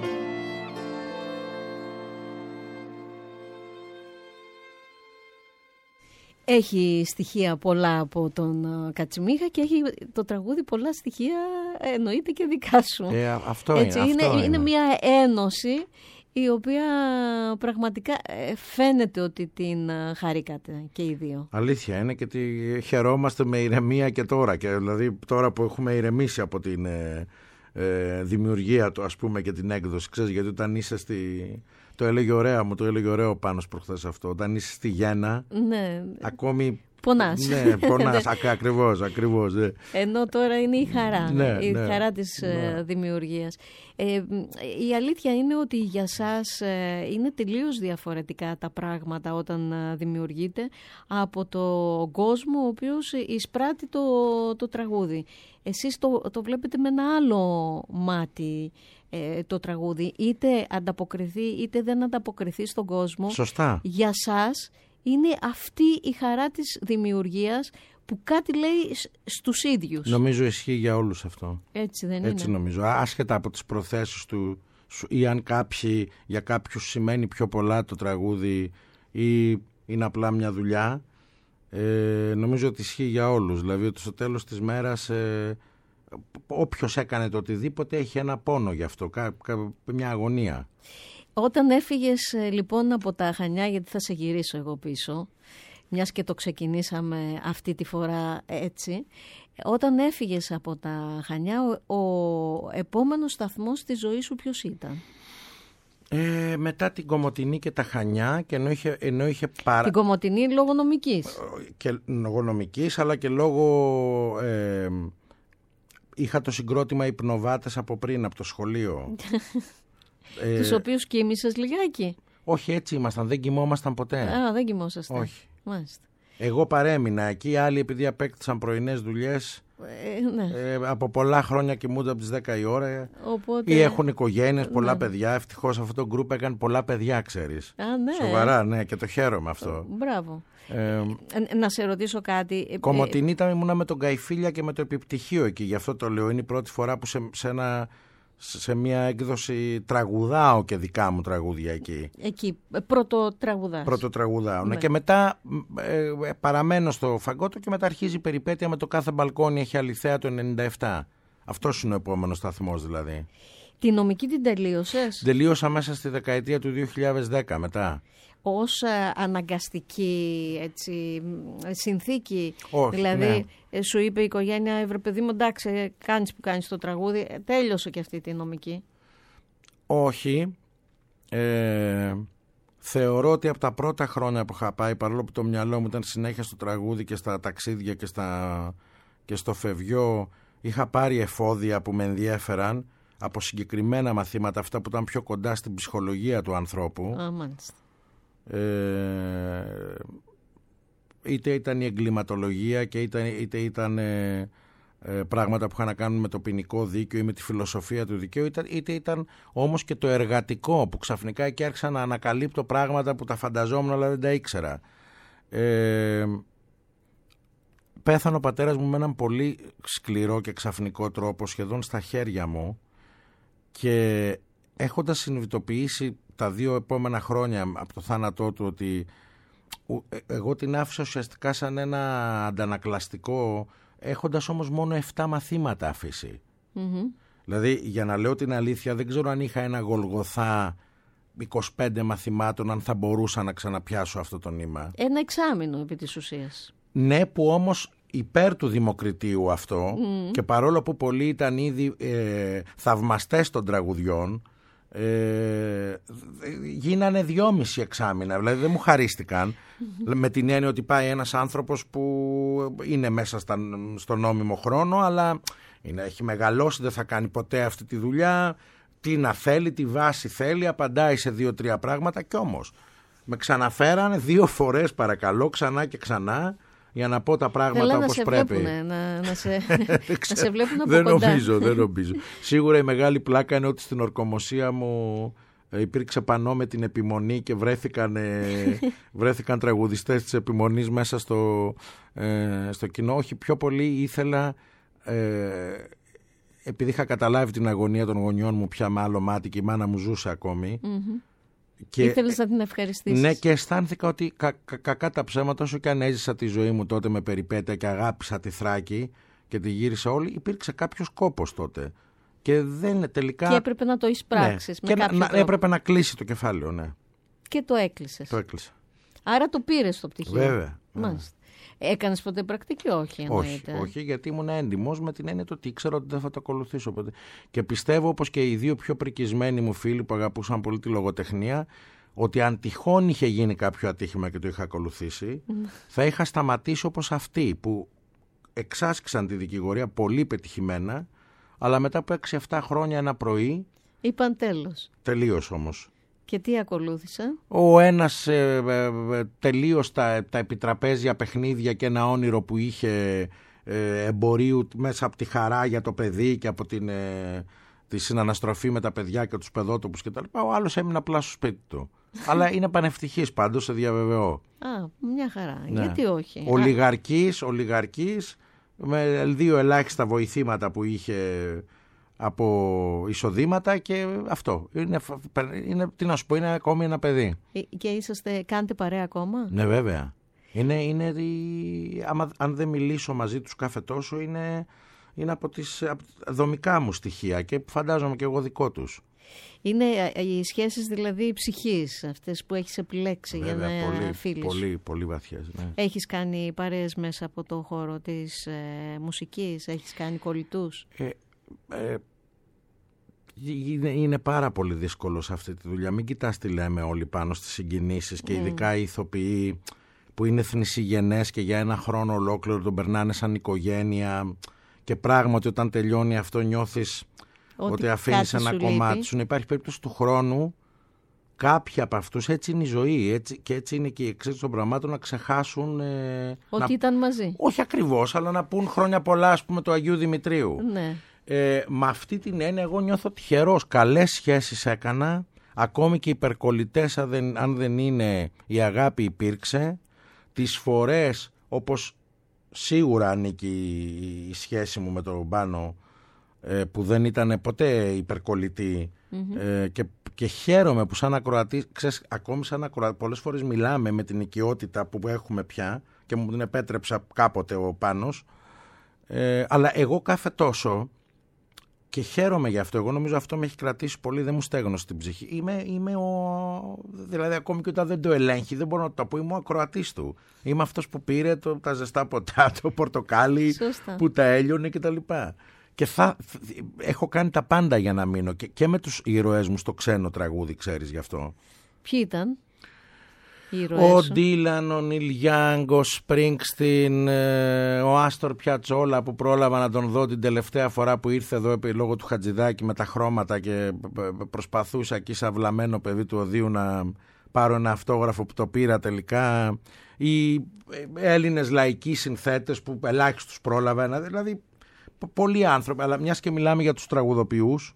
Έχει στοιχεία πολλά από τον Κατσιμίχα και έχει το τραγούδι πολλά στοιχεία, εννοείται και δικά σου. Ε, αυτό Έτσι, είναι, είναι, αυτό είναι. είναι μια ένωση η οποία πραγματικά φαίνεται ότι την χαρήκατε και οι δύο. Αλήθεια είναι και ότι χαιρόμαστε με ηρεμία και τώρα. Και δηλαδή τώρα που έχουμε ηρεμήσει από την ε, ε, δημιουργία του, ας πούμε, και την έκδοση. Ξέρεις, γιατί όταν είσαι στη... Το έλεγε ωραία μου, το έλεγε ωραίο Πάνος προχθές αυτό. Όταν είσαι στη Γέννα, ναι. ακόμη... Πονάς. Ναι, πονάς, ακριβώς, ακριβώς. Ναι. Ενώ τώρα είναι η χαρά, ναι, η ναι, χαρά της ναι. δημιουργίας. Ε, η αλήθεια είναι ότι για σας είναι τελείως διαφορετικά τα πράγματα όταν δημιουργείτε από τον κόσμο ο οποίος εισπράττει το, το τραγούδι. Εσείς το, το βλέπετε με ένα άλλο μάτι ε, το τραγούδι. Είτε ανταποκριθεί είτε δεν ανταποκριθεί στον κόσμο. Σωστά. Για σας είναι αυτή η χαρά της δημιουργίας που κάτι λέει στους ίδιους. Νομίζω ισχύει για όλους αυτό. Έτσι δεν Έτσι είναι? νομίζω. Άσχετα από τις προθέσεις του ή αν κάποιοι, για κάποιους σημαίνει πιο πολλά το τραγούδι ή είναι απλά μια δουλειά, ε, νομίζω ότι ισχύει για όλους. Δηλαδή ότι στο τέλος της μέρας ε, όποιος έκανε το οτιδήποτε έχει ένα πόνο γι' αυτό, κα, κα, μια αγωνία. Όταν έφυγες λοιπόν από τα Χανιά, γιατί θα σε γυρίσω εγώ πίσω, μιας και το ξεκινήσαμε αυτή τη φορά έτσι, όταν έφυγες από τα Χανιά, ο, ο επόμενος σταθμός της ζωής σου ποιος ήταν? Ε, μετά την Κομοτηνή και τα Χανιά, και ενώ είχε, ενώ είχε παρα... Την Κομοτηνή λόγω νομικής. Και λόγω νομικής, αλλά και λόγω... Ε, είχα το συγκρότημα Υπνοβάτες από πριν, από το σχολείο. ε, Τους οποίους κοίμησες λιγάκι? Όχι, έτσι ήμασταν, δεν κοιμόμασταν ποτέ. Α, δεν κοιμόσαστε. Όχι. Μάλιστα. Εγώ παρέμεινα εκεί, άλλοι επειδή απέκτησαν πρωινές δουλειές, ε, ναι. ε, από πολλά χρόνια κοιμούνται από τις δέκα η ώρα. Οπότε... Ή έχουν οικογένειες, πολλά ναι. παιδιά. Ευτυχώς αυτό το γκρουπ έκανε πολλά παιδιά, ξέρεις. Α, ναι. Σοβαρά, ναι, και το χαίρομαι αυτό. Μπράβο. Ε, να σε ρωτήσω κάτι. Κομοτηνή ήταν, ήμουνα με τον Καϊφίλια και με το Επιπτυχίο εκεί, γι' αυτό το λέω. Είναι η πρώτη φορά που σε, σε, ένα, σε μια έκδοση τραγουδάω και δικά μου τραγούδια εκεί. Εκεί, πρώτο τραγουδάς. Πρώτο τραγουδάω, ναι. Ναι. Και μετά ε, ε, παραμένω στο Φαγκότο και μετά αρχίζει η περιπέτεια με το Κάθε μπαλκόνι έχει αληθέα το ενενήντα επτά. Αυτός είναι ο επόμενος σταθμός δηλαδή. Τη νομική την τελείωσες? Τελείωσα μέσα στη δεκαετία του δύο χιλιάδες δέκα μετά. Ως ε, αναγκαστική έτσι, συνθήκη? Όχι, δηλαδή ναι. σου είπε η οικογένεια, εύρε παιδί μου, εντάξει, κάνεις που κάνεις το τραγούδι, τέλειωσε και αυτή τη νομική? Όχι. Ε, θεωρώ ότι από τα πρώτα χρόνια που είχα πάει, παρόλο που το μυαλό μου ήταν συνέχεια στο τραγούδι και στα ταξίδια και, στα, και στο φευγιό, είχα πάρει εφόδια που με ενδιέφεραν από συγκεκριμένα μαθήματα, αυτά που ήταν πιο κοντά στην ψυχολογία του ανθρώπου. Α, μάλιστα. Ε, είτε ήταν η εγκληματολογία και είτε, είτε ήταν ε, ε, πράγματα που είχαν να κάνουν με το ποινικό δίκαιο ή με τη φιλοσοφία του δικαίου, είτε, είτε ήταν όμως και το εργατικό, που ξαφνικά εκεί άρχισα να ανακαλύπτω πράγματα που τα φανταζόμουν αλλά δεν τα ήξερα. Ε, πέθανε ο πατέρας μου με έναν πολύ σκληρό και ξαφνικό τρόπο, σχεδόν στα χέρια μου, και έχοντας συνειδητοποιήσει τα δύο επόμενα χρόνια από το θάνατό του ότι εγώ την άφησα ουσιαστικά σαν ένα αντανακλαστικό, έχοντας όμως μόνο επτά μαθήματα αφήσει. Mm-hmm. Δηλαδή, για να λέω την αλήθεια, δεν ξέρω αν είχα ένα Γολγοθά είκοσι πέντε μαθημάτων, αν θα μπορούσα να ξαναπιάσω αυτό το νήμα. Ένα εξάμηνο επί της ουσίας. Ναι, που όμως υπέρ του Δημοκριτίου αυτό, mm. και παρόλο που πολλοί ήταν ήδη ε, θαυμαστές των τραγουδιών, Ε, γίνανε δυόμιση εξάμηνα, δηλαδή δεν μου χαρίστηκαν με την έννοια ότι πάει ένας άνθρωπος που είναι μέσα στα, στο νόμιμο χρόνο, αλλά είναι, έχει μεγαλώσει, δεν θα κάνει ποτέ αυτή τη δουλειά, τι να θέλει, τι βάση θέλει, απαντάει σε δύο-τρία πράγματα, και όμως με ξαναφέρανε δύο φορές, παρακαλώ, ξανά και ξανά, για να πω τα πράγματα Θέλω όπως να πρέπει. Βλέπουνε, να, να, σε, να σε βλέπουν από δεν κοντά. Νομίζω, δεν νομίζω. Σίγουρα η μεγάλη πλάκα είναι ότι στην ορκομοσία μου υπήρξε πανό με την επιμονή και βρέθηκαν, βρέθηκαν τραγουδιστές της επιμονής μέσα στο, ε, στο κοινό. Όχι, πιο πολύ ήθελα, ε, επειδή είχα καταλάβει την αγωνία των γονιών μου πια με άλλο μάτι και η μάνα μου ζούσε ακόμη, Mm-hmm. Και, ήθελες να την ευχαριστήσεις. Ναι, και αισθάνθηκα ότι κα, κα, κακά τα ψέματα, όσο και αν έζησα τη ζωή μου τότε με περιπέτεια και αγάπησα τη Θράκη και τη γύρισα όλη, υπήρξε κάποιος κόπος τότε. Και δεν τελικά. Και έπρεπε να το εισπράξεις, ναι, με κάποιο να, τρόπο. έπρεπε να κλείσει το κεφάλαιο, ναι. Και το έκλεισες. Το έκλεισα. Άρα το πήρες στο πτυχίο. Βέβαια. Μάλιστα. Έκανες ποτέ πρακτική? Όχι, εννοείται. Όχι, όχι, γιατί ήμουν έντιμος με την έννοια ότι ήξερα ότι δεν θα το ακολουθήσω ποτέ. Και πιστεύω, όπως και οι δύο πιο πρικισμένοι μου φίλοι που αγαπούσαν πολύ τη λογοτεχνία, ότι αν τυχόν είχε γίνει κάποιο ατύχημα και το είχα ακολουθήσει, mm. θα είχα σταματήσει όπως αυτοί που εξάσκησαν τη δικηγορία πολύ πετυχημένα, αλλά μετά από έξι εφτά χρόνια ένα πρωί είπαν τέλος. Τελείως όμως. Και τι ακολούθησε? Ο ένας ε, ε, τελείως τα, τα επιτραπέζια παιχνίδια και ένα όνειρο που είχε ε, εμπορίου μέσα από τη χαρά για το παιδί και από την, ε, τη συναναστροφή με τα παιδιά και τους παιδότοπους κτλ. Ο άλλος έμεινε απλά στο σπίτι του. Αλλά είναι πανευτυχής πάντως, σε διαβεβαιώ. Α, μια χαρά. Ναι. Γιατί όχι. Ολιγαρκής, ολιγαρκής, με δύο ελάχιστα βοηθήματα που είχε από εισοδήματα και αυτό. Είναι, είναι, τι να σου πω, είναι ακόμη ένα παιδί. Και είσαστε, κάνετε παρέα ακόμα? Ναι, βέβαια. Είναι, είναι, άμα, αν δεν μιλήσω μαζί τους κάθε τόσο, είναι, είναι από τις από δομικά μου στοιχεία και φαντάζομαι και εγώ δικό τους. Είναι οι σχέσεις δηλαδή ψυχής, αυτές που έχεις επιλέξει. Βέβαια, για να πολύ, φίλεις. Πολύ, πολύ βαθιές. Ναι. Έχεις κάνει παρέες μέσα από το χώρο της ε, μουσικής, έχεις κάνει κολλητούς. Ε, ε, είναι, είναι πάρα πολύ δύσκολο σε αυτή τη δουλειά. Μην κοιτάς τι λέμε όλοι πάνω στις συγκινήσεις και ειδικά οι ηθοποιοί που είναι θνησιγενές και για ένα χρόνο ολόκληρο τον περνάνε σαν οικογένεια και πράγματι όταν τελειώνει αυτό νιώθεις ότι, ότι αφήνεις ένα κομμάτι σου. Να υπάρχει περίπτωση του χρόνου κάποιοι από αυτούς, έτσι είναι η ζωή, έτσι, και έτσι είναι και η εξέλιξη των πραγμάτων, να ξεχάσουν ε, ότι να, ήταν μαζί. Όχι ακριβώς, αλλά να πούν χρόνια πολλά, ας πούμε, του Αγίου Δημητρίου. Ναι. Ε, με αυτή την έννοια εγώ νιώθω τυχερός. Καλές σχέσεις έκανα, ακόμη και υπερκολλητές αν δεν, αν δεν είναι, η αγάπη υπήρξε. Τις φορές, όπως σίγουρα ανήκει η, η σχέση μου με τον Πάνο, ε, που δεν ήταν ποτέ υπερκολλητή, mm-hmm. ε, και, και χαίρομαι που σαν ακροατή, ξέρεις, ακόμη σαν ακροατή, πολλές φορές μιλάμε με την οικειότητα που έχουμε πια και μου την επέτρεψα κάποτε ο Πάνος, ε, αλλά εγώ κάθε τόσο, και χαίρομαι γι' αυτό, εγώ νομίζω αυτό με έχει κρατήσει πολύ, δεν μου στέγνωσε την ψυχή. Είμαι, είμαι ο... Δηλαδή ακόμη και όταν δεν το ελέγχει, δεν μπορώ να το πω, είμαι ο ακροατής του. Είμαι αυτός που πήρε το, τα ζεστά ποτά, το πορτοκάλι, Σωστά. που τα έλειωνε κτλ. Και θα, έχω κάνει τα πάντα για να μείνω και, και με τους ήρωές μου στο ξένο τραγούδι, ξέρεις γι' αυτό. Ποιοι ήταν? Ο Ντίλαν, ο Νιλ Γιάνγκ, ο Σπρίνγκστιν, ο Άστορ Πιατσόλα που πρόλαβα να τον δω την τελευταία φορά που ήρθε εδώ λόγω του Χατζηδάκη με τα χρώματα και προσπαθούσα εκεί σαν βλαμμένο παιδί του οδείου να πάρω ένα αυτόγραφο που το πήρα τελικά. Οι Έλληνες λαϊκοί συνθέτες που ελάχιστους πρόλαβα, δηλαδή πολλοί άνθρωποι, αλλά μιας και μιλάμε για τους τραγουδοποιούς,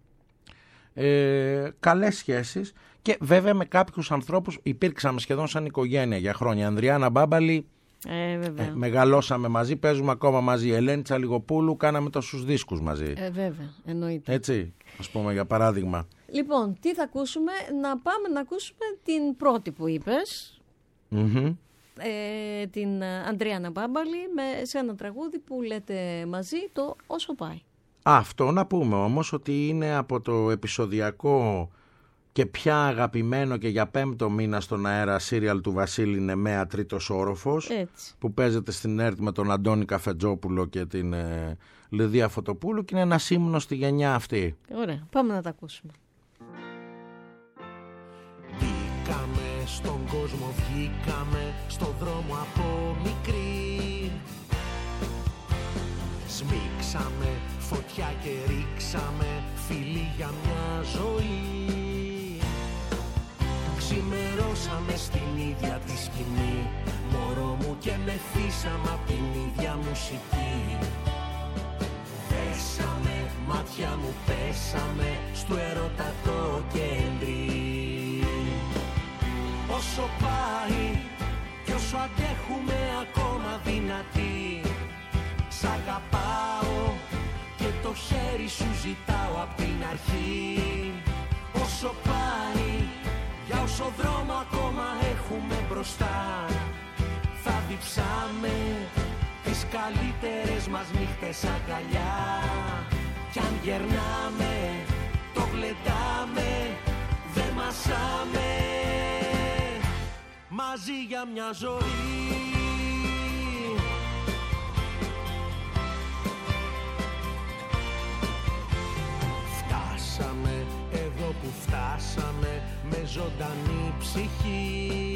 ε, καλές σχέσεις. Και βέβαια με κάποιους ανθρώπους υπήρξαμε σχεδόν σαν οικογένεια για χρόνια. Ανδριάννα Μπάμπαλη, ε, ε, μεγαλώσαμε μαζί, παίζουμε ακόμα μαζί. Ελένη Τσαλιγοπούλου, κάναμε τόσους δίσκους μαζί. Ε, βέβαια, εννοείται. Έτσι, ας πούμε για παράδειγμα. Λοιπόν, τι θα ακούσουμε? Να πάμε να ακούσουμε την πρώτη που είπες. Mm-hmm. Ε, την Ανδριάννα Μπάμπαλη με, σε ένα τραγούδι που λέτε μαζί, το Όσο Πάει. Αυτό να πούμε όμως ότι είναι από το επεισοδιακό και πια αγαπημένο και για πέμπτο μήνα στον αέρα σύριαλ του Βασίλη Νεμέα, Τρίτος Όροφος, έτσι, που παίζεται στην ΕΡΤ με τον Αντώνη Καφετζόπουλο και την ε, Λιδία Φωτοπούλου και είναι ένα ύμνο στη γενιά αυτή. Ωραία, πάμε να τα ακούσουμε. Βγήκαμε στον κόσμο, βγήκαμε στον δρόμο από μικρή. Σμίξαμε φωτιά και ρίξαμε φίλοι για μια ζωή. Ξημερώσαμε στην ίδια τη σκηνή, μωρό μου, και μεθύσαμε απ' την ίδια μουσική. Πέσαμε, μάτια μου πέσαμε, στο έρωτα το κέντρι. Όσο πάει κι όσο αντέχουμε ακόμα δυνατοί, σ' αγαπάω και το χέρι σου ζητάω απ' την αρχή. Όσο πάει, για όσο δρόμο ακόμα έχουμε μπροστά, θα διψάμε τις καλύτερες μας νύχτες αγκαλιά. Κι αν γερνάμε, το γλεντάμε, δεν μασάμε, μαζί για μια ζωή. Φτάσαμε εδώ που φτάσαμε με ζωντανή ψυχή.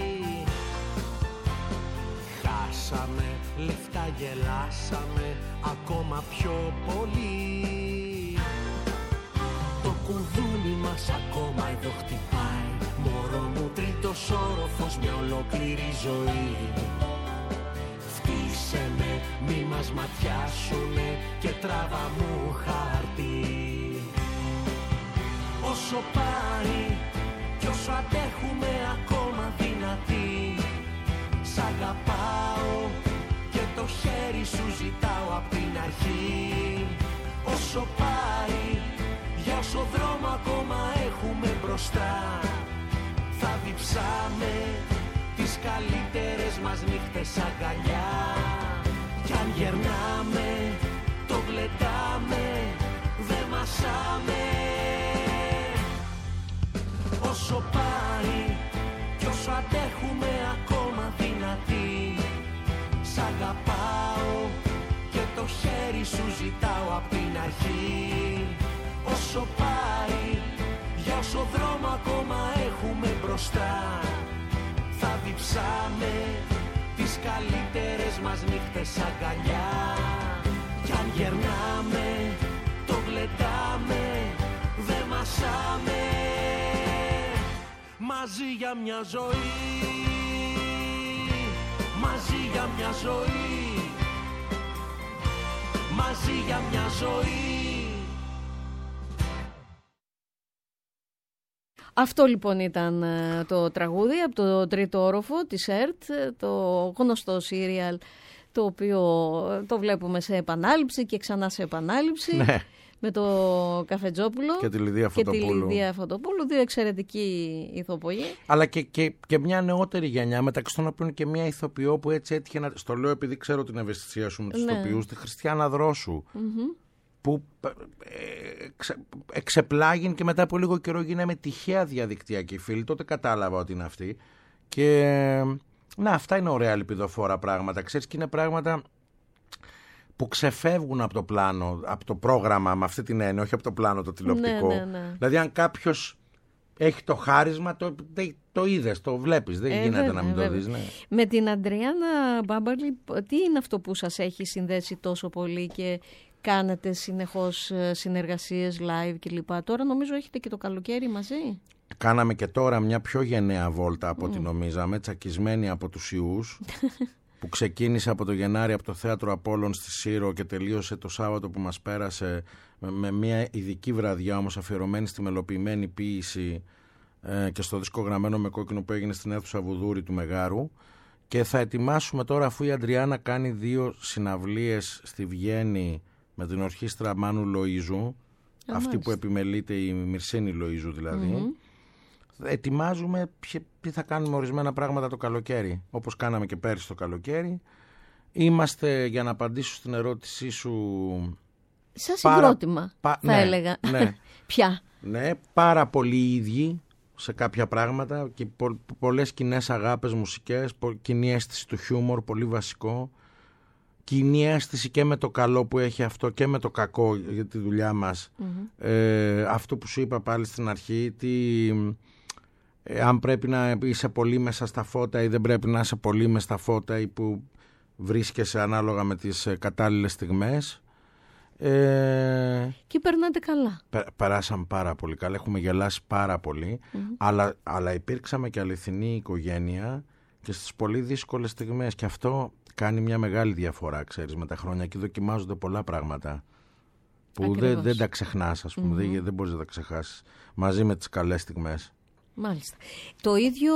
Χάσαμε λεφτά, γελάσαμε ακόμα πιο πολύ. Το κουδούνι μας ακόμα εδώ χτυπάει, μωρό μου, τρίτος όροφος, μια ολόκληρη ζωή. Φτύσε με, μη μας ματιάσουνε και τράβα μου χαρτί. Όσο πάει κι όσο αντέχουμε ακόμα δυνατοί, σ' αγαπάω και το χέρι σου ζητάω απ' την αρχή. Όσο πάει, για όσο δρόμο ακόμα έχουμε μπροστά, θα διψάμε τις καλύτερες μας νύχτες αγκαλιά. Κι αν γερνάμε, το γλεντάμε, δεν μασάμε, αντέχουμε ακόμα δυνατοί. Σ' αγαπάω και το χέρι σου ζητάω απ' την αρχή. Όσο πάει, για όσο δρόμο ακόμα έχουμε μπροστά, θα διψάμε τις καλύτερες μας νύχτες αγκαλιά. Κι αν γερνάμε, το γλεντάμε, δε μασάμε. Μαζί για μια ζωή, μαζί για μια ζωή, μαζί για μια ζωή. Αυτό λοιπόν ήταν το τραγούδι από το τρίτο όροφο της ΕΡΤ, το γνωστό σύριαλ, το οποίο το βλέπουμε σε επανάληψη και ξανά σε επανάληψη. Ναι. Με το Καφετζόπουλο και τη Λιδία Φωτοπούλου. Και τη Λιδία Φωτοπούλου, δύο εξαιρετικοί ηθοποιοί. Αλλά και, και, και μια νεότερη γενιά, μεταξύ των οποίων και μια ηθοποιό που έτσι έτυχε να. Στο λέω επειδή ξέρω την ευαισθησία σου με τους ναι. ηθοποιούς, τη Χριστιάνα Δρόσου. Mm-hmm. Που ε, εξε, εξεπλάγει και μετά από λίγο καιρό γίναμε τυχαία διαδικτυακή φίλη. Τότε κατάλαβα ότι είναι αυτή. Και να, αυτά είναι ωραία λιπιδοφόρα πράγματα. Ξέρεις, και είναι πράγματα που ξεφεύγουν από το πλάνο, από το πρόγραμμα, με αυτή την έννοια, όχι από το πλάνο το τηλεοπτικό. Ναι, ναι, ναι. Δηλαδή, αν κάποιος έχει το χάρισμα, το, το είδες, το βλέπεις. Δεν ε, γίνεται βέβαια, να μην βέβαια. το δεις. Ναι. Με την Αντριάννα Μπάμπαλη, τι είναι αυτό που σας έχει συνδέσει τόσο πολύ και κάνετε συνεχώς συνεργασίες live κλπ? Τώρα νομίζω έχετε και το καλοκαίρι μαζί. Κάναμε και τώρα μια πιο γενναία βόλτα από ό,τι mm. νομίζαμε, τσακισμένη από τους ιούς, που ξεκίνησε από το Γενάρη από το Θέατρο Απόλλων στη Σύρο και τελείωσε το Σάββατο που μας πέρασε με μια ειδική βραδιά όμως αφιερωμένη στη μελοποιημένη ποίηση ε, και στο δίσκο γραμμένο με κόκκινο που έγινε στην αίθουσα Βουδούρη του Μεγάρου. Και θα ετοιμάσουμε τώρα, αφού η Αντριάννα κάνει δύο συναυλίες στη Βιέννη με την ορχήστρα Μάνου Λοΐζου, αυτή μάλιστα. που επιμελείται η Μυρσίνη Λοΐζου δηλαδή, mm-hmm. ετοιμάζουμε τι θα κάνουμε ορισμένα πράγματα το καλοκαίρι, όπως κάναμε και πέρυσι το καλοκαίρι. Είμαστε, για να απαντήσω στην ερώτησή σου, σαν συγκρότημα πα, θα ναι, έλεγα. Ναι. Ποια? Ναι, πάρα πολύ ίδιοι σε κάποια πράγματα και πο, πολλές κοινές αγάπες μουσικές, πο, κοινή αίσθηση του χιούμορ, πολύ βασικό. Κοινή αίσθηση και με το καλό που έχει αυτό και με το κακό για τη δουλειά μας. Mm-hmm. Ε, αυτό που σου είπα πάλι στην αρχή, τι, ε, αν πρέπει να είσαι πολύ μέσα στα φώτα ή δεν πρέπει να είσαι πολύ μέσα στα φώτα ή που βρίσκεσαι ανάλογα με τις ε, κατάλληλες στιγμές. Ε, και περνάτε καλά. Πε, περάσαμε πάρα πολύ καλά, έχουμε γελάσει πάρα πολύ, mm-hmm. αλλά, αλλά υπήρξαμε και αληθινή οικογένεια και στις πολύ δύσκολες στιγμές, και αυτό κάνει μια μεγάλη διαφορά, ξέρεις, με τα χρόνια, και δοκιμάζονται πολλά πράγματα που δεν, δεν τα ξεχνάς, ας πούμε, mm-hmm. δεν, δεν μπορείς να τα ξεχάσεις, μαζί με τις καλές στιγμές. Μάλιστα. Το ίδιο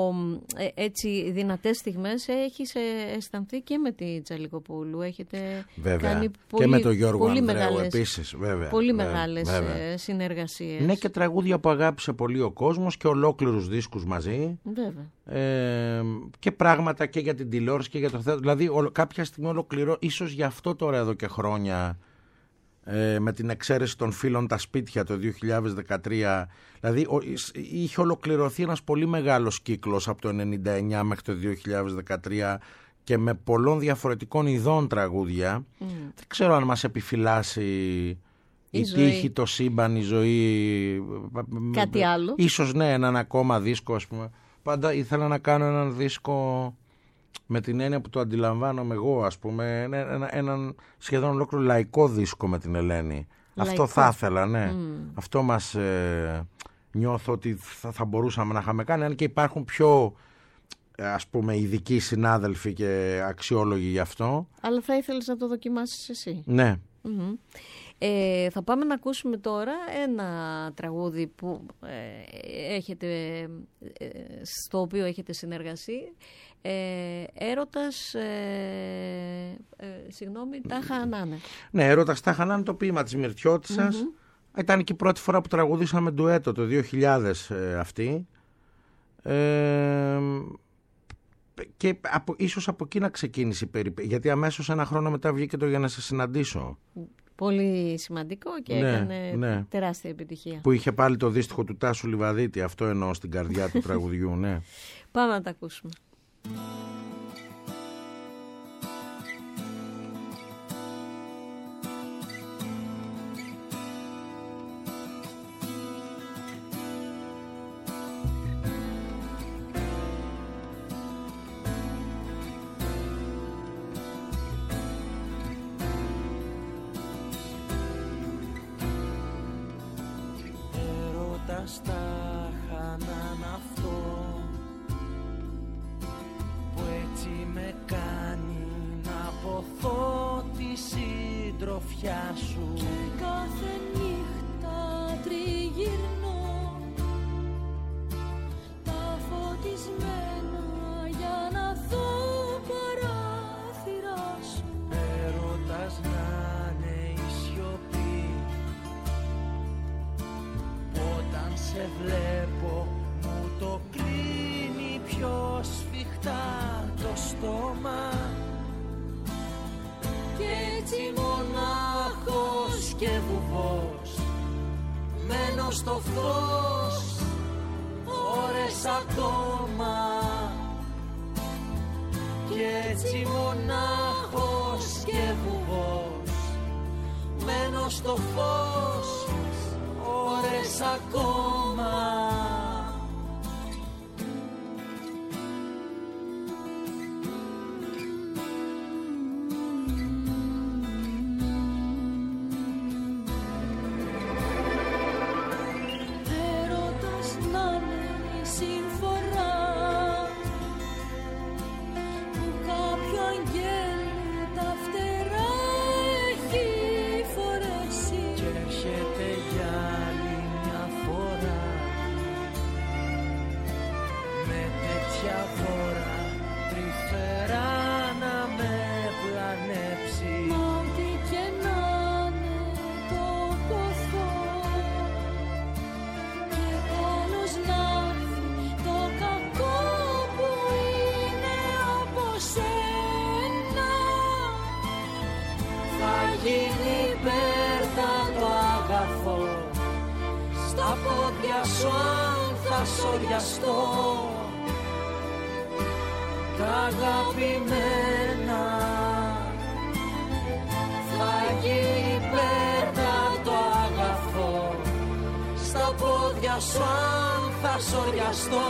έτσι δυνατές στιγμές έχεις αισθανθεί και με τη Τζαλικοπούλου. Έχετε βέβαια. κάνει πολύ, και με τον Γιώργο πολύ Ανδρέου μεγάλες, επίσης. Βέβαια, πολύ βέβαια, μεγάλες βέβαια. συνεργασίες. Ναι, και τραγούδια που αγάπησε πολύ ο κόσμος και ολόκληρους δίσκους μαζί. Βέβαια. Ε, και πράγματα και για την τηλεόραση και για το θέατρο. Δηλαδή ο, κάποια στιγμή ολοκληρώ, ίσως γι' αυτό τώρα εδώ και χρόνια, Ε, με την εξαίρεση των φίλων τα σπίτια το δύο χιλιάδες δεκατρία, δηλαδή ο, είχε ολοκληρωθεί ένας πολύ μεγάλος κύκλος από το ενενήντα εννιά μέχρι το δύο χιλιάδες δεκατρία και με πολλών διαφορετικών ειδών τραγούδια. Mm. Δεν ξέρω αν μας επιφυλάσσει η, η τύχη, το σύμπαν, η ζωή, κάτι άλλο. Ίσως ναι, έναν ακόμα δίσκο, ας πούμε. Πάντα ήθελα να κάνω έναν δίσκο με την έννοια που το αντιλαμβάνομαι εγώ, ας πούμε, έναν ένα σχεδόν ολόκληρο λαϊκό δίσκο με την Ελένη. Λαϊκό. Αυτό θα ήθελα, ναι. Mm. Αυτό μας ε, νιώθω ότι θα, θα μπορούσαμε να είχαμε κάνει, αν και υπάρχουν πιο, ας πούμε, ειδικοί συνάδελφοι και αξιόλογοι γι' αυτό. Αλλά θα ήθελες να το δοκιμάσεις εσύ. Ναι. Mm-hmm. Ε, θα πάμε να ακούσουμε τώρα ένα τραγούδι που ε, έχετε, ε, στο οποίο έχετε συνεργαστεί. Ε, έρωτας, ε, ε, συγγνώμη, Τάχα Ανάνε. Ναι, έρωτας Τάχα Ανάνε, το ποίημα της Μυρτιώτισσας. Mm-hmm. Ήταν και η πρώτη φορά που τραγουδήσαμε ντουέτο το δύο χιλιάδες ε, αυτή. Ε, και από, ίσως από εκεί να ξεκίνησε η περιπέτεια, γιατί αμέσως ένα χρόνο μετά βγήκε το Για να σε συναντήσω. Πολύ σημαντικό και ναι, έκανε ναι. τεράστια επιτυχία. Που είχε πάλι το δύστιχο του Τάσου Λιβαδίτη, αυτό εννοώ στην καρδιά του τραγουδιού, ναι. Πάμε να τα ακούσουμε. Στα χάναν αυτό που έτσι με κάνει να ποθώ τη συντροφιά σου. Και κάθε νύχτα τριγυρνώ τα φωτισμένα για να δω παράθυρά σου. Έρωτας να είναι η σιωπή, όταν σε βλέπω μου το κλείνει πιο σφιχτά το στόμα. Κι έτσι μονάχος και βουβός μένω στο φως ώρες ακόμα. Κι έτσι μονάχος και βουβός μένω στο φως ώρες ακόμα. Έρωτας να είναι η συμφορά που κάποιο αγγέλι τα φτερά έχει φορέσει. Κι έρχεται για άλλη μια φορά με τέτοια φορά τρυφερά να με πλανέψει. Μα ό,τι και να είναι το ποθώ και καλώς να έρθει το κακό που είναι από σένα. Θα γίνει υπέρτατο αγαθό στα πόδια σου αν θα σωριαστώ. Τα αγαπημένα θα γίνει υπέρτατο αγαθό στα πόδια σου αν θα σωριαστώ.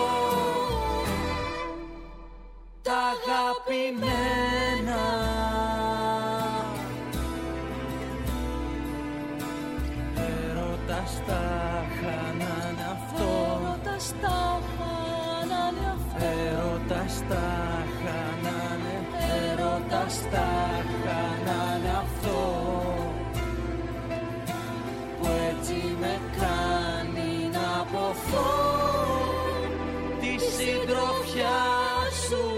Τα αγαπημένα. Έρωτας τα χάνανε αυτό. Έρωτας τα χάνανε αυτό. Έρωτας τα χάνανε. Έρωτας τα χάνανε αυτό που έτσι με κάνει να ποθώ τη συντροφιά σου.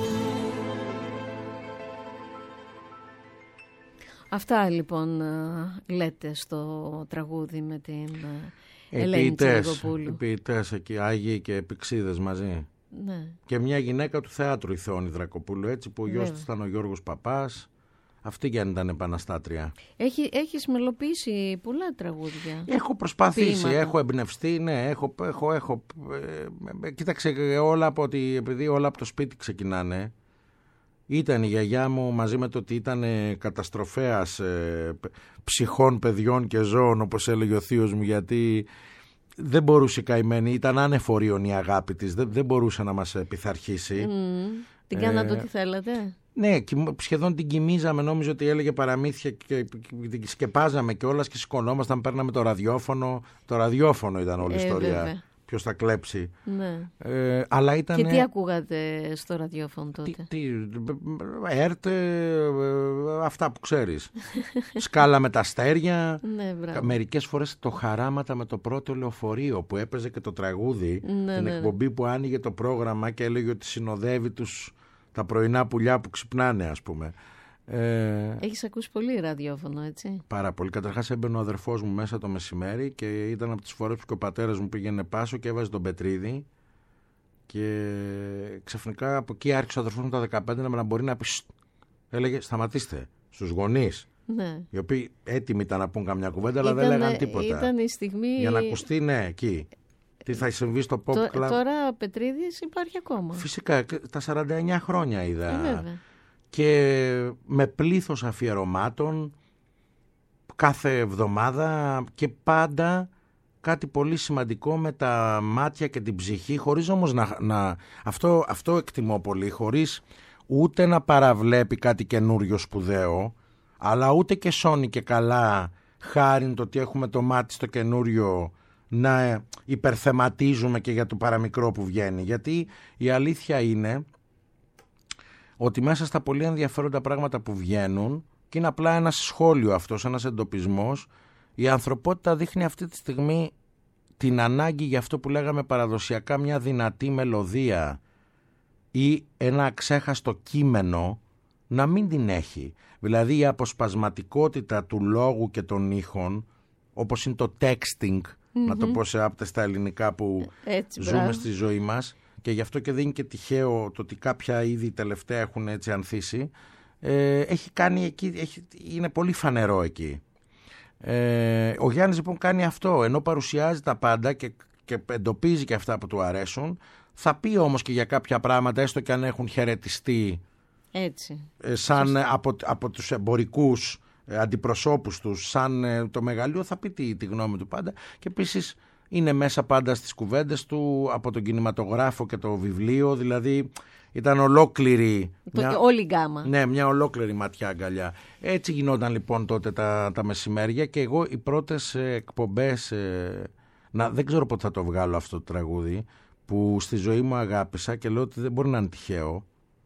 Αυτά λοιπόν λέτε στο τραγούδι με την Ελένη Τσαλικοπούλου. Οι ποιητές εκεί, Άγιοι και Επιξίδες μαζί. Ναι. Και μια γυναίκα του θεάτρου, η Θεόνη Δρακοπούλου, έτσι, που ο γιος της ήταν ο Γιώργος Παπάς. Αυτή και αν ήταν επαναστάτρια. Έχει, έχεις μελοποιήσει πολλά τραγούδια. Έχω προσπαθήσει, ποίηματα. έχω εμπνευστεί, ναι, έχω, έχω, έχω ε, κοίταξε όλα από ότι, επειδή όλα από το σπίτι ξεκινάνε. Ήταν η γιαγιά μου μαζί με το ότι ήταν καταστροφέας ε, ψυχών, παιδιών και ζώων, όπως έλεγε ο θείος μου, γιατί δεν μπορούσε η καημένη, ήταν ανεφορίων η αγάπη της, δεν, δεν μπορούσε να μας πειθαρχήσει. Mm, την κάνατε ε, ό,τι θέλατε. Ναι, σχεδόν την κοιμίζαμε, νόμιζε ότι έλεγε παραμύθια και την σκεπάζαμε κιόλας και σηκωνόμασταν, παίρναμε το ραδιόφωνο. Το ραδιόφωνο ήταν όλη η ε, ιστορία. Βέβαια. Ποιος θα κλέψει. Ναι. Ε, αλλά ήταν... Και τι ακούγατε στο ραδιόφωνο τότε? Τι, τι, ΕΡΤ, αυτά που ξέρεις. Σκάλα με τα αστέρια. Ναι, μερικές φορές το Χαράματα με το πρώτο λεωφορείο που έπαιζε και το τραγούδι. Ναι, την ναι, εκπομπή ναι. που άνοιγε το πρόγραμμα και έλεγε ότι συνοδεύει τους, τα πρωινά πουλιά που ξυπνάνε, ας πούμε. Ε, Έχεις ακούσει πολύ ραδιόφωνο, έτσι? Πάρα πολύ. Καταρχάς έμπαινε ο αδερφός μου μέσα το μεσημέρι και ήταν από τις φορές που και ο πατέρας μου πήγαινε Πάσο και έβαζε τον Πετρίδη και ξαφνικά από εκεί άρχισε ο αδερφός μου τα δεκαπέντε να μπορεί να πει, έλεγε σταματήστε στους γονείς. Ναι. Οι οποίοι έτοιμοι ήταν να πούν καμιά κουβέντα, αλλά ήταν, δεν λέγαν τίποτα. Ήταν η στιγμή... Για να ακουστεί, ναι, εκεί. Τι θα συμβεί στο pop το, club. Τώρα Πετρίδης υπάρχει ακόμα. Φυσικά, τα σαράντα εννιά χρόνια είδα. Ε, βέβαια. Και με πλήθος αφιερωμάτων κάθε εβδομάδα και πάντα κάτι πολύ σημαντικό με τα μάτια και την ψυχή, χωρίς όμως να... να αυτό, αυτό εκτιμώ πολύ, χωρίς ούτε να παραβλέπει κάτι καινούριο σπουδαίο, αλλά ούτε και σώνει και καλά χάριν το ότι έχουμε το μάτι στο καινούριο να υπερθεματίζουμε και για το παραμικρό που βγαίνει. Γιατί η αλήθεια είναι ότι μέσα στα πολύ ενδιαφέροντα πράγματα που βγαίνουν, και είναι απλά ένας σχόλιο αυτός, ένας εντοπισμός, η ανθρωπότητα δείχνει αυτή τη στιγμή την ανάγκη για αυτό που λέγαμε παραδοσιακά, μια δυνατή μελωδία ή ένα αξέχαστο κείμενο, να μην την έχει. Δηλαδή η αποσπασματικότητα του λόγου και των ήχων, όπως είναι το texting, mm-hmm. να το πω σε άπτες στα ελληνικά που έτσι, ζούμε μπράβο. στη ζωή μας, και γι' αυτό και δεν είναι και τυχαίο το ότι κάποια είδη τελευταία έχουν έτσι ανθίσει, ε, έχει κάνει εκεί, έχει, είναι πολύ φανερό εκεί. Ε, ο Γιάννης λοιπόν κάνει αυτό, ενώ παρουσιάζει τα πάντα και, και εντοπίζει και αυτά που του αρέσουν, θα πει όμως και για κάποια πράγματα, έστω και αν έχουν χαιρετιστεί έτσι. Ε, σαν από, από τους εμπορικούς ε, αντιπροσώπους τους, σαν ε, το μεγαλείο, θα πει τη, τη γνώμη του πάντα. Και επίσης είναι μέσα πάντα στις κουβέντες του, από τον κινηματογράφο και το βιβλίο, δηλαδή ήταν ολόκληρη... Μια, όλη η γκάμα. Ναι, μια ολόκληρη ματιά αγκαλιά. Έτσι γινόταν λοιπόν τότε τα, τα μεσημέρια, και εγώ οι πρώτες ε, εκπομπές, ε, να, δεν ξέρω πότε θα το βγάλω αυτό το τραγούδι, που στη ζωή μου αγάπησα και λέω ότι δεν μπορεί να είναι τυχαίο,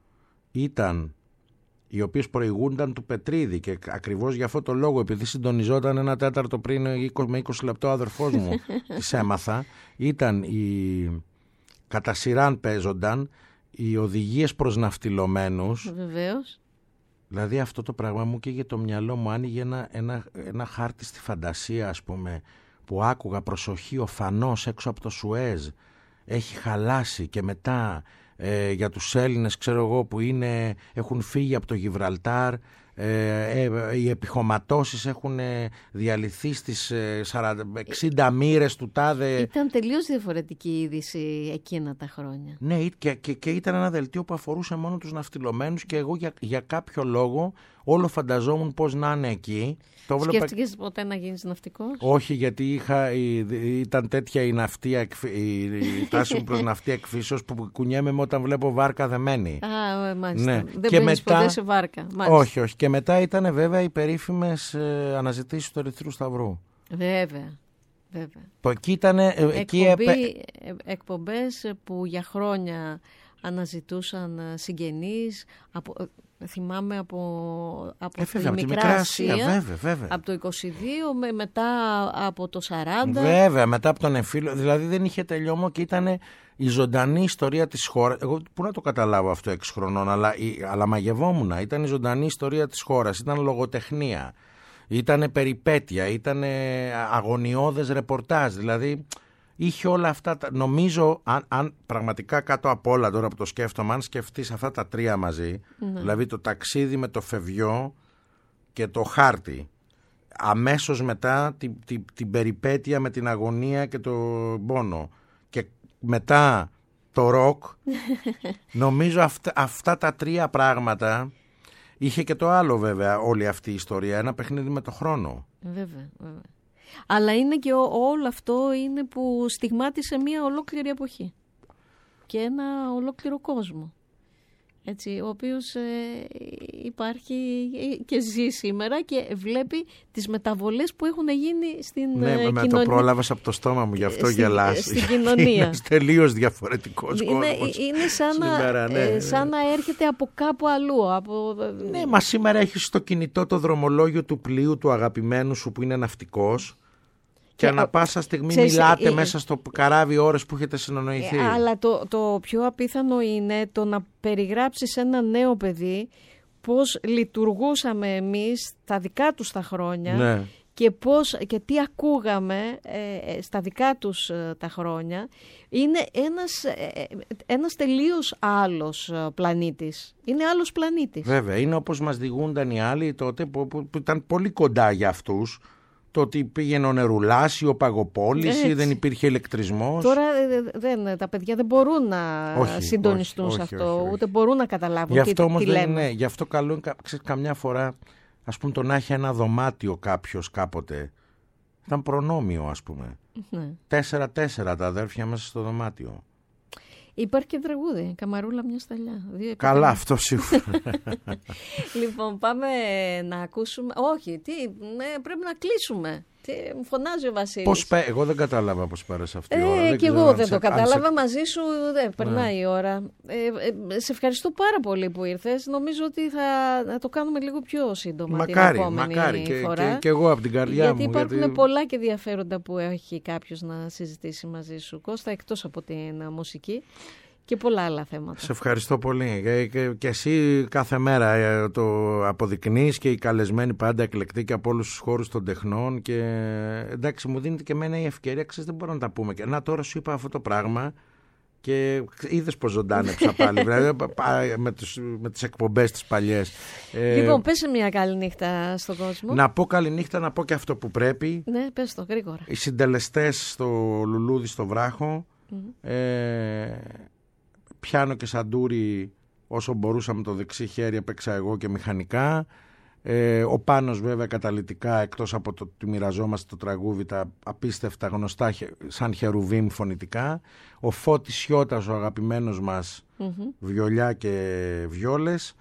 ήταν οι οποίες προηγούνταν του Πετρίδη, και ακριβώς για αυτό το λόγο, επειδή συντονιζόταν ένα τέταρτο πριν είκοσι με είκοσι λεπτό ο αδερφός μου, τις έμαθα, ήταν οι, κατά σειράν παίζονταν οι οδηγίες προς ναυτιλωμένους. Βεβαίως. Δηλαδή αυτό το πράγμα μου καίγε το μυαλό μου, άνοιγε ένα, ένα, ένα χάρτη στη φαντασία, ας πούμε, που άκουγα προσοχή, ο Φανός έξω από το Σουέζ έχει χαλάσει, και μετά ε, για τους Έλληνες, ξέρω εγώ, που είναι, έχουν φύγει από το Γιβραλτάρ, ε, ε, οι επιχωματώσεις έχουν ε, διαλυθεί στις ε, εξήντα μοίρες του τάδε. Ήταν τελείως διαφορετική η είδηση εκείνα τα χρόνια. Ναι, και, και, και ήταν ένα δελτίο που αφορούσε μόνο τους ναυτιλωμένους, και εγώ για, για κάποιο λόγο όλο φανταζόμουν πώς να είναι εκεί. Το βλέπα... Σκέφτηκες ποτέ να γίνεις ναυτικός? Όχι, γιατί είχα, ήταν τέτοια η, ναυτία, η, η τάση μου προς ναυτία εκφύσεως που κουνιέμαι με όταν βλέπω βάρκα δεμένη. Α, μάλιστα. Ναι. Δεν μπαίνεις ποτέ σε βάρκα. Μάλιστα. Όχι, όχι. Και μετά ήταν βέβαια οι περίφημες ε, αναζητήσεις του Ερυθρού Σταυρού. Βέβαια. Βέβαια. Που εκεί ήταν... Ε, εκεί Εκπομπή, επέ... εκπομπές που για χρόνια αναζητούσαν συγγενείς, από, θυμάμαι από, από ε, βέβαια, τη από Μικρά Ασία, βέβαια, βέβαια. από το είκοσι δύο, με, μετά από το σαράντα. Βέβαια, μετά από τον εμφύλιο, δηλαδή δεν είχε τελειώμα, και ήταν η ζωντανή ιστορία της χώρας. Εγώ πού να το καταλάβω αυτό έξι χρονών, αλλά, αλλά μαγευόμουν. Ήταν η ζωντανή ιστορία της χώρας, ήταν λογοτεχνία, ήταν περιπέτεια, ήταν αγωνιώδες ρεπορτάζ, δηλαδή... Είχε όλα αυτά, νομίζω, αν, αν πραγματικά κάτω απ' όλα τώρα που το σκέφτομαι, αν σκεφτείς αυτά τα τρία μαζί, ναι. Δηλαδή το ταξίδι με το φευγιό και το χάρτη, αμέσως μετά την, την, την περιπέτεια με την αγωνία και το πόνο, και μετά το ροκ, νομίζω αυτά, αυτά τα τρία πράγματα, είχε και το άλλο βέβαια όλη αυτή η ιστορία, ένα παιχνίδι με το χρόνο. Βέβαια, βέβαια. Αλλά είναι και ό, όλο αυτό είναι που στιγμάτισε μια ολόκληρη εποχή και ένα ολόκληρο κόσμο, έτσι, ο οποίος ε, υπάρχει και ζει σήμερα και βλέπει τις μεταβολές που έχουν γίνει στην ναι, ε, κοινωνία. Το πρόλαβες από το στόμα μου, γι' αυτό στη, γελάς. Στην κοινωνία. Είναι τελείως διαφορετικός είναι, κόσμος. Είναι σαν, σήμερα, να, ναι. ε, σαν να έρχεται από κάπου αλλού. Από... Ναι, μα σήμερα έχεις στο κινητό το δρομολόγιο του πλοίου του αγαπημένου σου που είναι ναυτικός. Και ανά πάσα στιγμή ξέρεις, μιλάτε ε, μέσα στο καράβι ώρες που έχετε συνεννοηθεί. Ε, αλλά το, το πιο απίθανο είναι το να περιγράψεις ένα νέο παιδί πώς λειτουργούσαμε εμείς τα δικά τους τα χρόνια, ναι. και, πώς, και τι ακούγαμε ε, στα δικά τους ε, τα χρόνια, είναι ένας, ε, ένας τελείως άλλος πλανήτης. Είναι άλλος πλανήτης. Βέβαια, είναι όπως μας διηγούνταν οι άλλοι τότε που, που, που ήταν πολύ κοντά για αυτούς. Το ότι πήγαινε ο Νερουλάσιο, Παγοπόληση, έτσι. Δεν υπήρχε ηλεκτρισμός. Τώρα δεν, τα παιδιά δεν μπορούν να όχι, συντονιστούν όχι, σε όχι, αυτό, όχι, όχι. ούτε μπορούν να καταλάβουν γι' τι, αυτό, όμως, τι λέμε. Ναι, γι' αυτό καλό είναι ξέρεις, καμιά φορά, ας πούμε, το να έχει ένα δωμάτιο κάποιος κάποτε. Ήταν προνόμιο, ας πούμε. Ναι. Τέσσερα-τέσσερα τα αδέρφια μέσα στο δωμάτιο. Υπάρχει και τραγούδι, Καμαρούλα μια σταλιά. Δύο καλά, αυτό σίγουρα. Λοιπόν, πάμε να ακούσουμε. Όχι, τι, ναι, πρέπει να κλείσουμε. Τι, μου φωνάζει ο Βασίλης. Πώς πέ... Εγώ δεν κατάλαβα πώς πέρασε αυτή η ε, ώρα. Ε, και εγώ δεν σε... το κατάλαβα. Σε... Μαζί σου δεν περνάει ναι. η ώρα. Ε, ε, σε ευχαριστώ πάρα πολύ που ήρθες. Νομίζω ότι θα, θα το κάνουμε λίγο πιο σύντομα μακάρι, την επόμενη μακάρι. φορά. Και, και, και εγώ από την καρδιά γιατί μου. Υπάρχουν γιατί... πολλά και ενδιαφέροντα που έχει κάποιος να συζητήσει μαζί σου, Κώστα, εκτός από την μουσική. Και πολλά άλλα θέματα. Σε ευχαριστώ πολύ. Και, και, και εσύ κάθε μέρα το αποδεικνύεις και οι καλεσμένοι πάντα εκλεκτοί και από όλους τους χώρους των τεχνών. Και εντάξει, μου δίνεται και εμένα η ευκαιρία, ξέρεις, δεν μπορώ να τα πούμε. Και να τώρα σου είπα αυτό το πράγμα και είδες πως ζωντάνεψα πάλι. Δηλαδή, με, τους, με τις εκπομπές τις παλιές. Λοιπόν, πες μια καλή νύχτα στον κόσμο. Να πω καλή νύχτα, να πω και αυτό που πρέπει. Ναι, πες το γρήγορα. Οι συντελεστές στο Λουλούδι στο Βράχο. Mm-hmm. Ε, πιάνο και σαντούρι όσο μπορούσα με το δεξί χέρι, έπαιξα εγώ και μηχανικά. Ε, ο Πάνος βέβαια καταλυτικά, εκτός από το ότι μοιραζόμαστε το τραγούδι, τα απίστευτα γνωστά σαν χερουβίμ φωνητικά. Ο Φώτης Σιώτας, ο αγαπημένος μας, mm-hmm. βιολιά και βιόλες.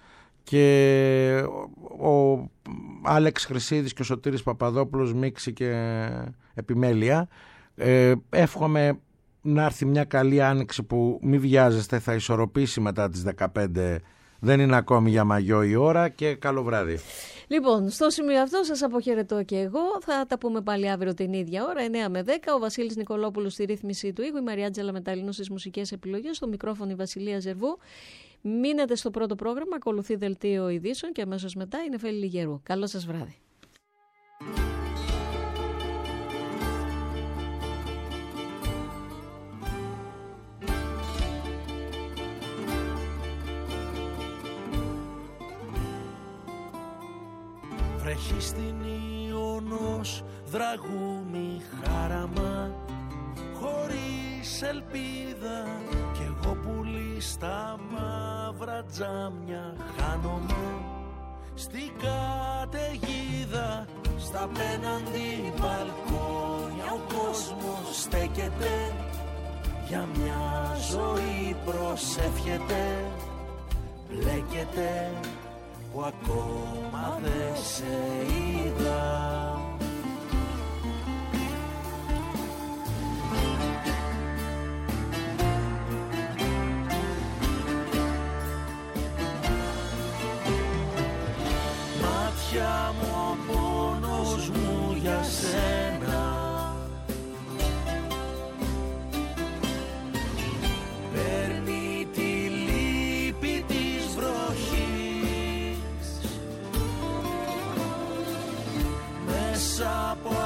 Και ο, ο Άλεξ Χρυσίδης και ο Σωτήρης Παπαδόπουλος, μίξη και επιμέλεια. Ε, εύχομαι να έρθει μια καλή άνοιξη που μη βιάζεστε, θα ισορροπήσει μετά τις δεκαπέντε. Δεν είναι ακόμη για μαγιό η ώρα και καλό βράδυ. Λοιπόν, στο σημείο αυτό σας αποχαιρετώ και εγώ. Θα τα πούμε πάλι αύριο την ίδια ώρα, εννιά με δέκα. Ο Βασίλης Νικολόπουλος στη ρύθμιση του ήχου, η Μαριάτζελα Μεταλλίνου στις μουσικές επιλογές, στο μικρόφωνο η Βασιλεία Ζερβού. Μείνετε στο πρώτο πρόγραμμα, ακολουθεί δελτίο ειδήσεων και αμέσως μετά είναι Νεφέλη Λιγερού. Καλό σας βράδυ. Βρέχει στην Ιωνός δραγούμι χάραμα, χωρίς ελπίδα κι εγώ πουλί στα μαύρα τζάμια χάνομαι. Στην καταιγίδα, στα πέναντι μπαλκόνια ο κόσμος στέκεται, για μια ζωή προσεύχεται, μπλέκεται που ακόμα δεν σε είδα. Μάτια μου ο πόνος μου για σένα, παίρνει τη λύπη της βροχής, μέσα από